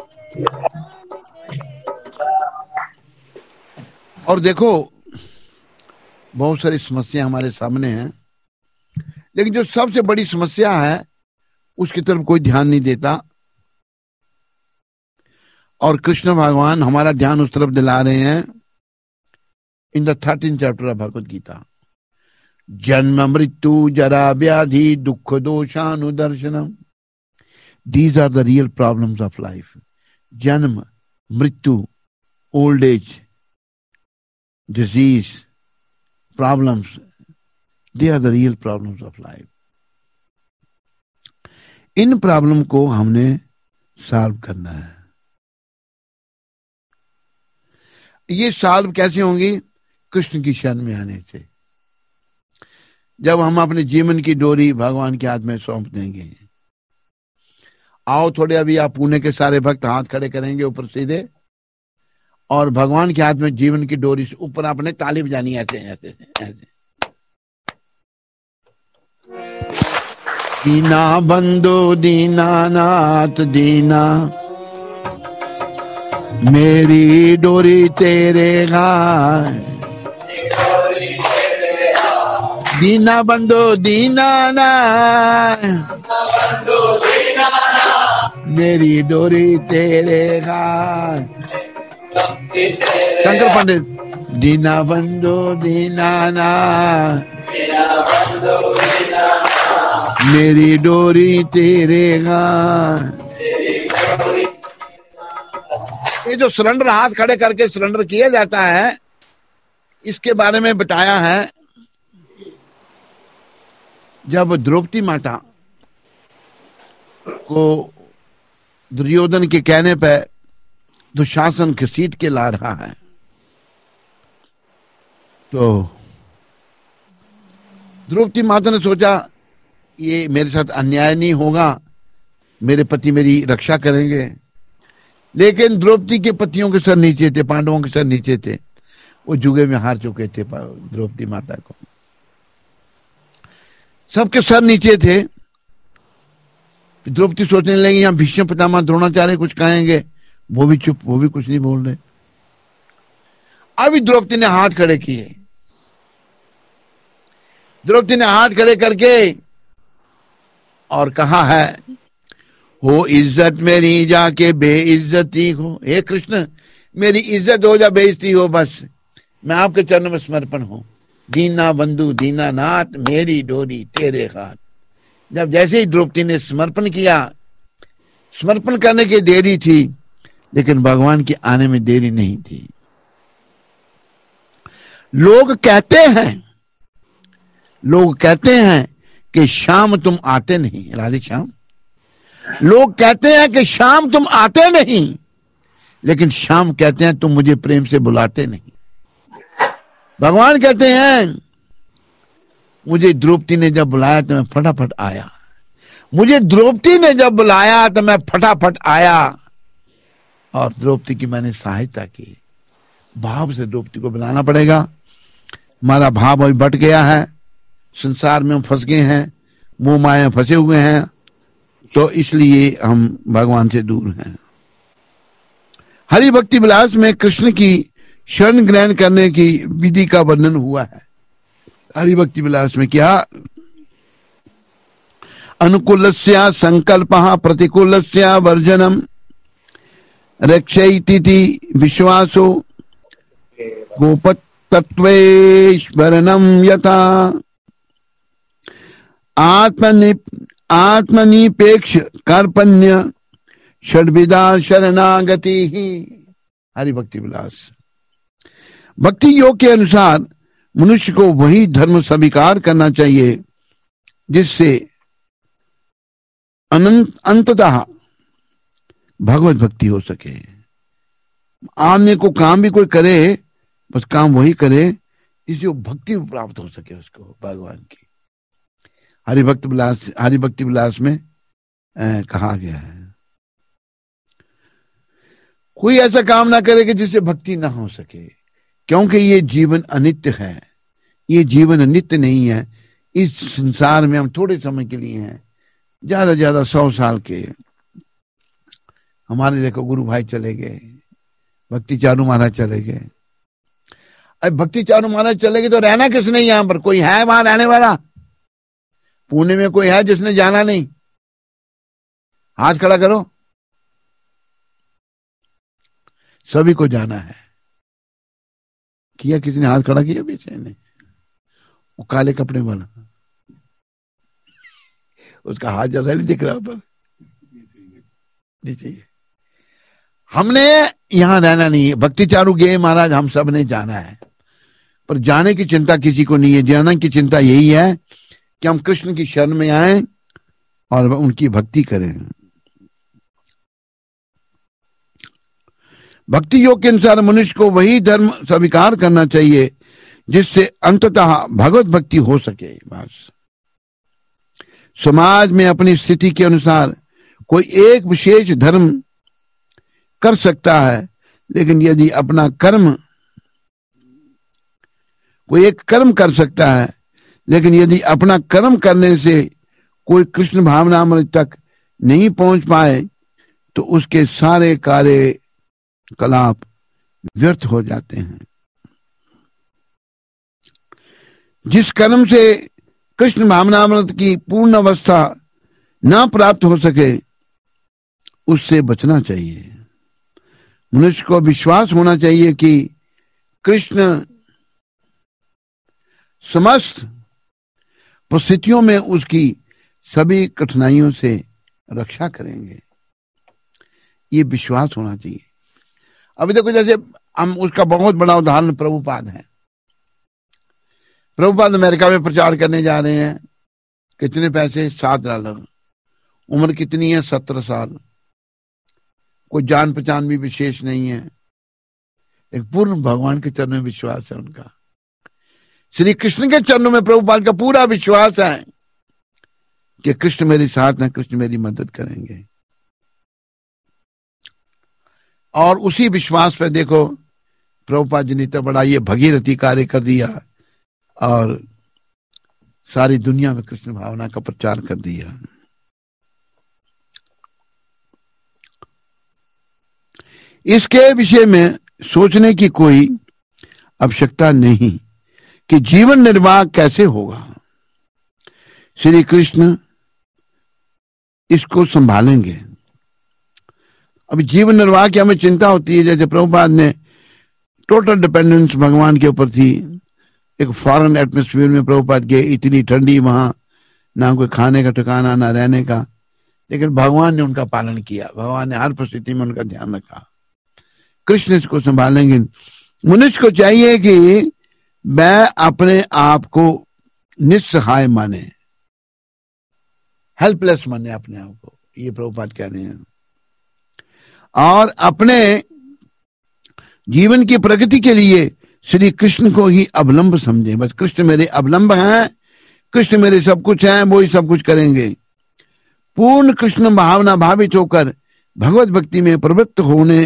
और देखो बहुत सारी समस्या हमारे सामने हैं, लेकिन जो सबसे बड़ी समस्या है उसकी तरफ कोई ध्यान नहीं देता, और कृष्ण भगवान हमारा ध्यान उस तरफ दिला रहे हैं in the thirteen chapter of Bhagavad Gita. जन्म मृत्यु जरा व्याधि दुख दोषानुदर्शनम, these are the real problems of life. जन्म मृत्यु, old age, disease, problems, they are the real problems of life. इन प्रॉब्लम को हमने सॉल्व करना है। ये सॉल्व कैसे होंगी? कृष्ण की शरण में आने से। जब हम अपने जीवन की डोरी भगवान के हाथ में सौंप देंगे। आओ थोड़े अभी आप पुणे के सारे भक्त हाथ खड़े करेंगे ऊपर सीधे, और भगवान के हाथ में जीवन की डोरी से ऊपर आपने ताली बजानी ऐसे ऐसे ऐसे। दीना बंधु दीनानाथ दीना, मेरी डोरी तेरे हाथ, दीना बंधु दीनानाथ, मेरी डोरी तेरे हाथ। शंकर पंडित, दीना बंधु दीनानाथ, मेरी डोरी तेरे हाथ। ये जो सिलेंडर हाथ खड़े करके सिलेंडर किया जाता है, इसके बारे में बताया है, जब द्रौपदी माता को दुर्योधन के कहने पर दुशासन घसीट के ला रहा है, तो द्रौपदी माता ने सोचा ये मेरे साथ अन्याय नहीं होगा, मेरे पति मेरी रक्षा करेंगे। लेकिन द्रौपदी के पतियों के सर नीचे थे, पांडवों के सर नीचे थे, वो जुगे में हार चुके थे द्रौपदी माता को, सबके सर नीचे थे। द्रौपदी सोचने लगी यहाँ भीष्म पितामह द्रोणाचार्य कुछ कहेंगे, वो भी चुप, वो भी कुछ नहीं बोल रहे। अभी द्रौपदी ने हाथ खड़े किए, द्रौपदी ने हाथ खड़े करके और कहा है, हो इज्जत मेरी जाके बेइज्जती हो, हे कृष्ण मेरी इज्जत हो जा बेइज्जती हो, बस मैं आपके चरणों में समर्पण हूं। दीना बंधु दीना नाथ मेरी डोरी तेरे हाथ। जब जैसे ही द्रौपदी ने समर्पण किया, समर्पण करने की देरी थी, लेकिन भगवान के आने में देरी नहीं थी। लोग कहते हैं लोग कहते हैं कि शाम तुम आते नहीं, राधे श्याम, लोग कहते हैं कि शाम तुम आते नहीं, लेकिन शाम कहते हैं तुम मुझे प्रेम से बुलाते नहीं। भगवान कहते हैं मुझे द्रौपदी ने जब बुलाया तो मैं फटाफट आया, मुझे द्रौपदी ने जब बुलाया तो मैं फटाफट आया, और द्रौपदी की मैंने सहायता की। भाव से द्रौपदी को बुलाना पड़ेगा। हमारा भाव अभी बढ़ गया है, संसार में हम फंस गए हैं, मोह माया फंसे हुए हैं, तो इसलिए हम भगवान से दूर हैं। हरि भक्ति विलास में कृष्ण की शरण ग्रहण करने की विधि का वर्णन हुआ है। हरि भक्ति विलास में क्या, अनुकूलस्या संकल्पः प्रतिकूलस्या वर्जनम रक्षयति विश्वासो गोपतत्वेश्वरनम यथा आत्मनि आत्मनिपेक्ष कार्पण्य षड्विधा शरणागति ही। हरि भक्ति विलास। भक्ति योग के अनुसार मनुष्य को वही धर्म स्वीकार करना चाहिए जिससे अनंत अंततः भगवत भक्ति हो सके। आदमी को काम भी कोई करे, बस काम वही करे जिससे वो भक्ति प्राप्त हो सके उसको भगवान की। हरि भक्ति विलास हरि भक्ति विलास में आ, कहा गया है, कोई ऐसा काम ना करे कि जिससे भक्ति ना हो सके, क्योंकि ये जीवन अनित्य है। ये जीवन नित्य नहीं है। इस संसार में हम थोड़े समय के लिए हैं, ज्यादा ज्यादा सौ साल के। हमारे देखो गुरु भाई चले गए, भक्ति चारू महाराज चले गए। अब भक्ति चारू महाराज चले गए तो रहना किसने यहां पर? कोई है वहां रहने वाला? पुणे में कोई है जिसने जाना नहीं? हाथ खड़ा करो। सभी को जाना है। किया किसी ने? हाथ खड़ा किया पीछे ने? वो काले कपड़े वाला, उसका हाथ ज्यादा नहीं दिख रहा पर नीचे। हमने यहां रहना नहीं है। भक्ति चारू गए महाराज, हम सब ने जाना है, पर जाने की चिंता किसी को नहीं है। जाने की चिंता यही है कि हम कृष्ण की शरण में आए और उनकी भक्ति करें। भक्ति योग के अनुसार मनुष्य को वही धर्म स्वीकार करना चाहिए जिससे अंततः भगवत भक्ति हो सके। बस समाज में अपनी स्थिति के अनुसार कोई एक विशेष धर्म कर सकता है, लेकिन यदि अपना कर्म कोई एक कर्म कर सकता है, लेकिन यदि अपना कर्म करने से कोई कृष्ण भावनामृत तक नहीं पहुंच पाए तो उसके सारे कार्य कलाप व्यर्थ हो जाते हैं। जिस कर्म से कृष्ण भावनामृत की पूर्ण अवस्था न प्राप्त हो सके उससे बचना चाहिए। मनुष्य को विश्वास होना चाहिए कि कृष्ण समस्त परिस्थितियों में उसकी सभी कठिनाइयों से रक्षा करेंगे। ये विश्वास होना चाहिए। अभी देखो, जैसे हम उसका बहुत बड़ा उदाहरण प्रभुपाद है। प्रभुपाद अमेरिका में प्रचार करने जा रहे हैं। कितने पैसे? सात डॉलर। उम्र कितनी है? सत्रह साल। कोई जान पहचान भी विशेष नहीं है। एक पूर्ण भगवान के चरणों में विश्वास है उनका। श्री कृष्ण के चरणों में प्रभुपाद का पूरा विश्वास है कि कृष्ण मेरे साथ हैं, कृष्ण मेरी मदद करेंगे। और उसी विश्वास पे देखो प्रभुपाद जी ने तो बड़ा ये भगीरथी कार्य कर दिया और सारी दुनिया में कृष्ण भावना का प्रचार कर दिया। इसके विषय में सोचने की कोई आवश्यकता नहीं कि जीवन निर्वाह कैसे होगा। श्री कृष्ण इसको संभालेंगे। अभी जीवन निर्वाह की हमें चिंता होती है, जैसे प्रभुपाद ने टोटल डिपेंडेंस भगवान के ऊपर थी। एक फॉरेन एटमॉस्फेयर में प्रभुपाद गए, इतनी ठंडी, वहां ना कोई खाने का ठिकाना ना रहने का, लेकिन भगवान ने उनका पालन किया। भगवान ने हर परिस्थिति में उनका ध्यान रखा। कृष्ण इसको संभालेंगे। मनुष्य को चाहिए कि मैं अपने आप को निस्सहाय माने, हेल्पलेस माने अपने आप को, ये प्रभुपाद कह रहे हैं। और अपने जीवन की प्रगति के लिए श्री कृष्ण को ही अवलंब समझे। बस कृष्ण मेरे अवलंब हैं, कृष्ण मेरे सब कुछ हैं, वो ही सब कुछ करेंगे। पूर्ण कृष्ण भावना भावित होकर भगवत भक्ति में प्रवृत्त होने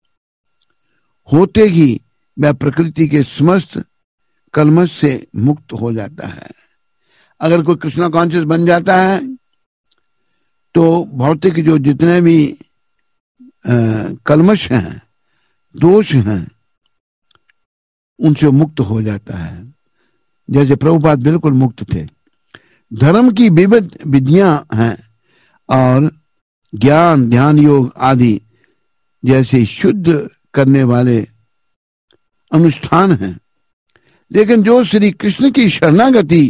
होते ही वह प्रकृति के समस्त कलमश से मुक्त हो जाता है। अगर कोई कृष्णा कॉन्शियस बन जाता है तो भौतिक जो जितने भी आ, कलमश हैं, दोष हैं, उनसे मुक्त हो जाता है। जैसे प्रभुपाद बिल्कुल मुक्त थे। धर्म की विविध विधियां हैं और ज्ञान, ध्यान, योग आदि जैसे शुद्ध करने वाले अनुष्ठान हैं, लेकिन जो श्री कृष्ण की शरणागति,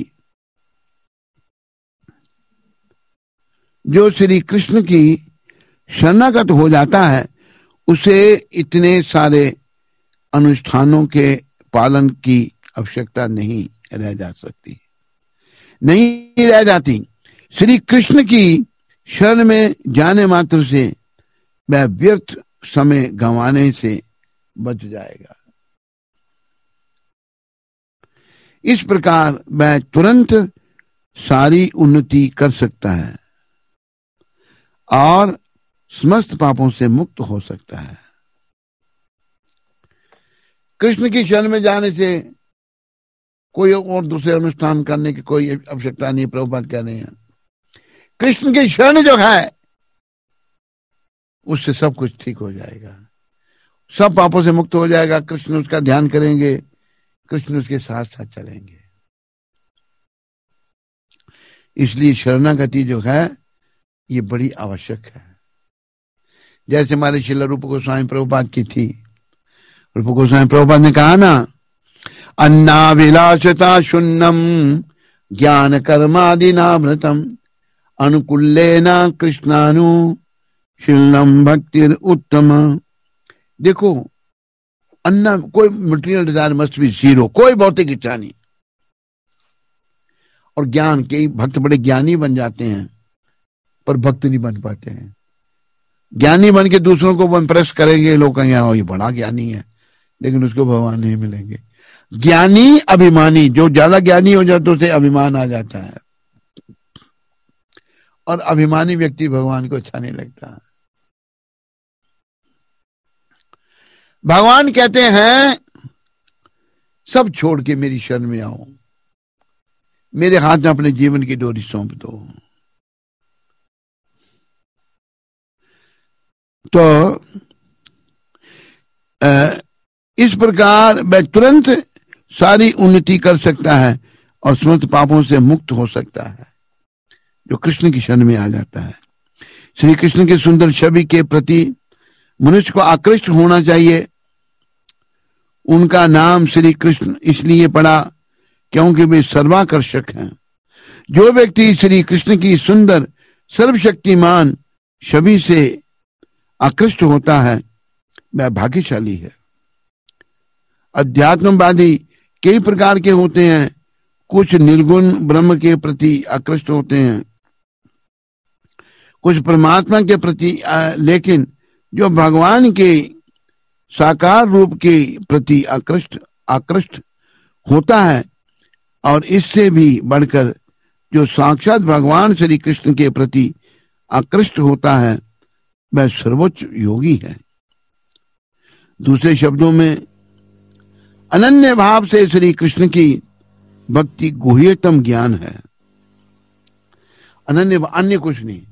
जो श्री कृष्ण की शरणागत हो जाता है, उसे इतने सारे अनुष्ठानों के पालन की आवश्यकता नहीं रह जा सकती, नहीं रह जाती। श्री कृष्ण की शरण में जाने मात्र से वह व्यर्थ समय गंवाने से बच जाएगा। इस प्रकार वह तुरंत सारी उन्नति कर सकता है और समस्त पापों से मुक्त हो सकता है। कृष्ण की शरण में जाने से कोई और दूसरे अनुष्ठान करने की कोई आवश्यकता नहीं। प्रभुपाद कह रहे हैं कृष्ण की शरण जो है उससे सब कुछ ठीक हो जाएगा, सब पापों से मुक्त हो जाएगा। कृष्ण उसका ध्यान करेंगे, कृष्ण उसके साथ साथ चलेंगे। इसलिए शरणागति जो है ये बड़ी आवश्यक है। जैसे हमारे श्रील रूप गोस्वामी प्रभुपाद की थी। रूप गोस्वामी प्रभुपाद ने कहा ना, अन्नाभिलाषता शून्यम ज्ञान कर्मादिनावृतम अनुकूलेना कृष्णानु शीलम भक्तिर उत्तम। देखो, अन्ना कोई material desire must be zero, कोई भौतिक इच्छा नहीं। और ज्ञान के भक्त बड़े ज्ञानी बन जाते हैं पर भक्त नहीं बन पाते हैं। ज्ञानी बन के दूसरों को इम्प्रेस करेंगे, लोग कहेंगे हाँ ये बड़ा ज्ञानी है, लेकिन उसको भगवान नहीं मिलेंगे। ज्ञानी अभिमानी, जो ज्यादा ज्ञानी हो जाता है उसे अभिमान आ जाता है, और अभिमानी व्यक्ति भगवान को अच्छा नहीं लगता। भगवान कहते हैं सब छोड़ के मेरी शरण में आओ, मेरे हाथ में अपने जीवन की डोरी सौंप दो। तो इस प्रकार वह तुरंत सारी उन्नति कर सकता है और समस्त पापों से मुक्त हो सकता है जो कृष्ण की शरण में आ जाता है। श्री कृष्ण के सुंदर छवि के प्रति मनुष्य को आकृष्ट होना चाहिए। उनका नाम श्री कृष्ण इसलिए पड़ा क्योंकि वे सर्वाकर्षक हैं। जो व्यक्ति श्री कृष्ण की सुंदर सर्वशक्तिमान छवि से आकृष्ट होता है वह भाग्यशाली है। अध्यात्मवादी कई प्रकार के होते हैं, कुछ निर्गुण ब्रह्म के प्रति आकृष्ट होते हैं, कुछ परमात्मा के प्रति, लेकिन जो भगवान के साकार रूप के प्रति आकृष्ट आकृष्ट होता है और इससे भी बढ़कर जो साक्षात भगवान श्री कृष्ण के प्रति आकृष्ट होता है वह सर्वोच्च योगी है। दूसरे शब्दों में अनन्य भाव से श्री कृष्ण की भक्ति गुह्यतम ज्ञान है। अनन्य अन्य कुछ नहीं,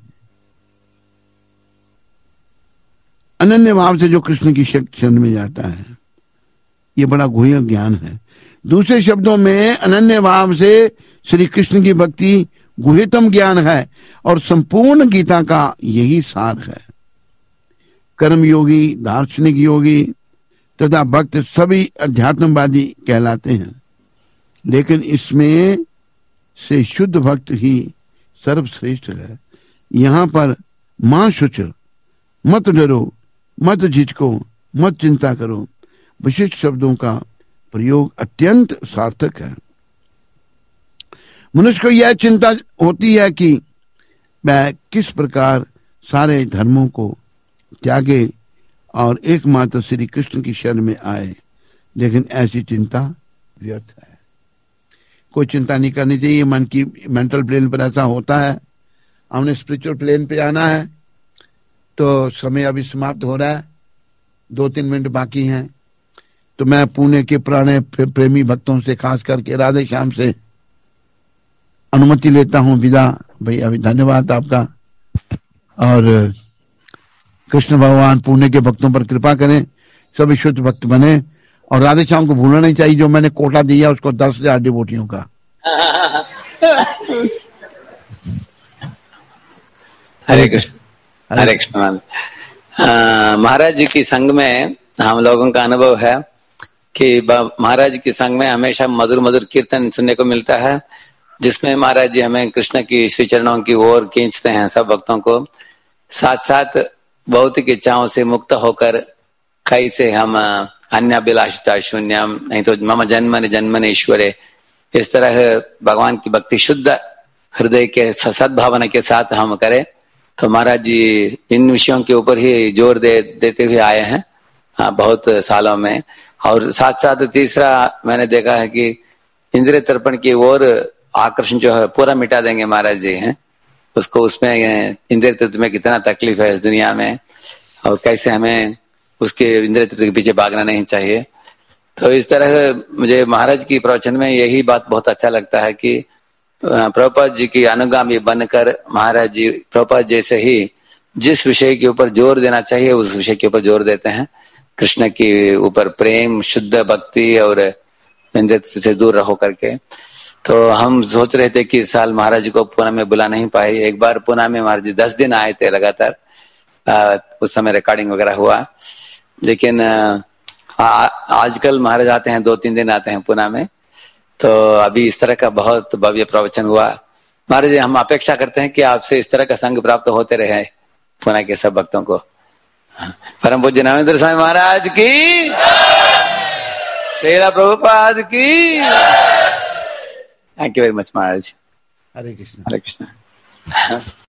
अनन्य भाव से जो कृष्ण की शरण में जाता है ये बड़ा गुह्य ज्ञान है। दूसरे शब्दों में अनन्य भाव से श्री कृष्ण की भक्ति गुह्यतम ज्ञान है और संपूर्ण गीता का यही सार है। कर्म योगी, दार्शनिक योगी तथा भक्त सभी अध्यात्मवादी कहलाते हैं, लेकिन इसमें से शुद्ध भक्त ही सर्वश्रेष्ठ है। यहाँ पर मां शुच, मत डरो, मत झिझको, मत चिंता करो, विशिष्ट शब्दों का प्रयोग अत्यंत सार्थक है। मनुष्य को यह चिंता होती है कि वह किस प्रकार सारे धर्मों को त्यागे और एकमात्र श्री कृष्ण की शरण में आए, लेकिन ऐसी चिंता व्यर्थ है। कोई चिंता नहीं करनी चाहिए। मन की मेंटल प्लेन पर ऐसा होता है, हमने स्पिरिचुअल प्लेन पे आना है। तो समय अभी समाप्त हो रहा है, दो तीन मिनट बाकी हैं, तो मैं पुणे के पुराने प्रेमी भक्तों से, खास करके राधे श्याम से अनुमति लेता हूं विदा। भाई अभी धन्यवाद आपका, और कृष्ण भगवान पुणे के भक्तों पर कृपा करें, सभी शुद्ध भक्त बने। और राधे श्याम को भूलना नहीं चाहिए, जो मैंने कोटा दिया उसको दस हजार डिवोटियों का। हरे कृष्ण, हरे कृष्ण। महाराज जी की संग में हम लोगों का अनुभव है कि महाराज की संग में हमेशा मधुर मधुर कीर्तन सुनने को मिलता है, जिसमें महाराज जी हमें कृष्ण की श्री चरणों की ओर खींचते हैं सब भक्तों को। साथ साथ भौतिक इच्छाओं से मुक्त होकर कई से हम अन्याभिलाषिता शून्यम, नहीं तो मम जन्मनि जन्मनि ईश्वरे, इस तरह भगवान की भक्ति शुद्ध हृदय के सद्भावना के साथ हम करें। तो महाराज जी इन विषयों के ऊपर ही जोर दे देते हुए आए हैं हाँ, बहुत सालों में। और साथ साथ तीसरा मैंने देखा है कि इंद्रिय तर्पण की ओर आकर्षण जो है पूरा मिटा देंगे महाराज जी हैं उसको। उसमें इंद्रिय तत्व में कितना तकलीफ है इस दुनिया में, और कैसे हमें उसके इंद्रिय तत्व के पीछे भागना नहीं चाहिए। तो इस तरह मुझे महाराज की प्रवचन में यही बात बहुत अच्छा लगता है कि प्रभुपाद जी की अनुगामी बनकर महाराज जी प्रभुपाद जैसे ही जिस विषय के ऊपर जोर देना चाहिए उस विषय के ऊपर जोर देते हैं। कृष्ण के ऊपर प्रेम, शुद्ध भक्ति और इंद्रिय से दूर रहो करके। तो हम सोच रहे थे कि इस साल महाराज जी को पुणे में बुला नहीं पाए। एक बार पुणे में महाराज जी दस दिन आए थे लगातार, आ, उस समय रिकॉर्डिंग वगैरह हुआ। लेकिन आजकल महाराज आते हैं, दो तीन दिन आते हैं पुणे में। तो अभी इस तरह का बहुत भव्य प्रवचन हुआ। महाराज जी हम अपेक्षा करते हैं कि आपसे इस तरह का संग प्राप्त होते रहे पुणे के सब भक्तों को। परम पूज्य नरेंद्र स्वामी महाराज की, श्रील प्रभुपाद की। Thank you very much Maharaj. Hare Krishna, Hare Krishna.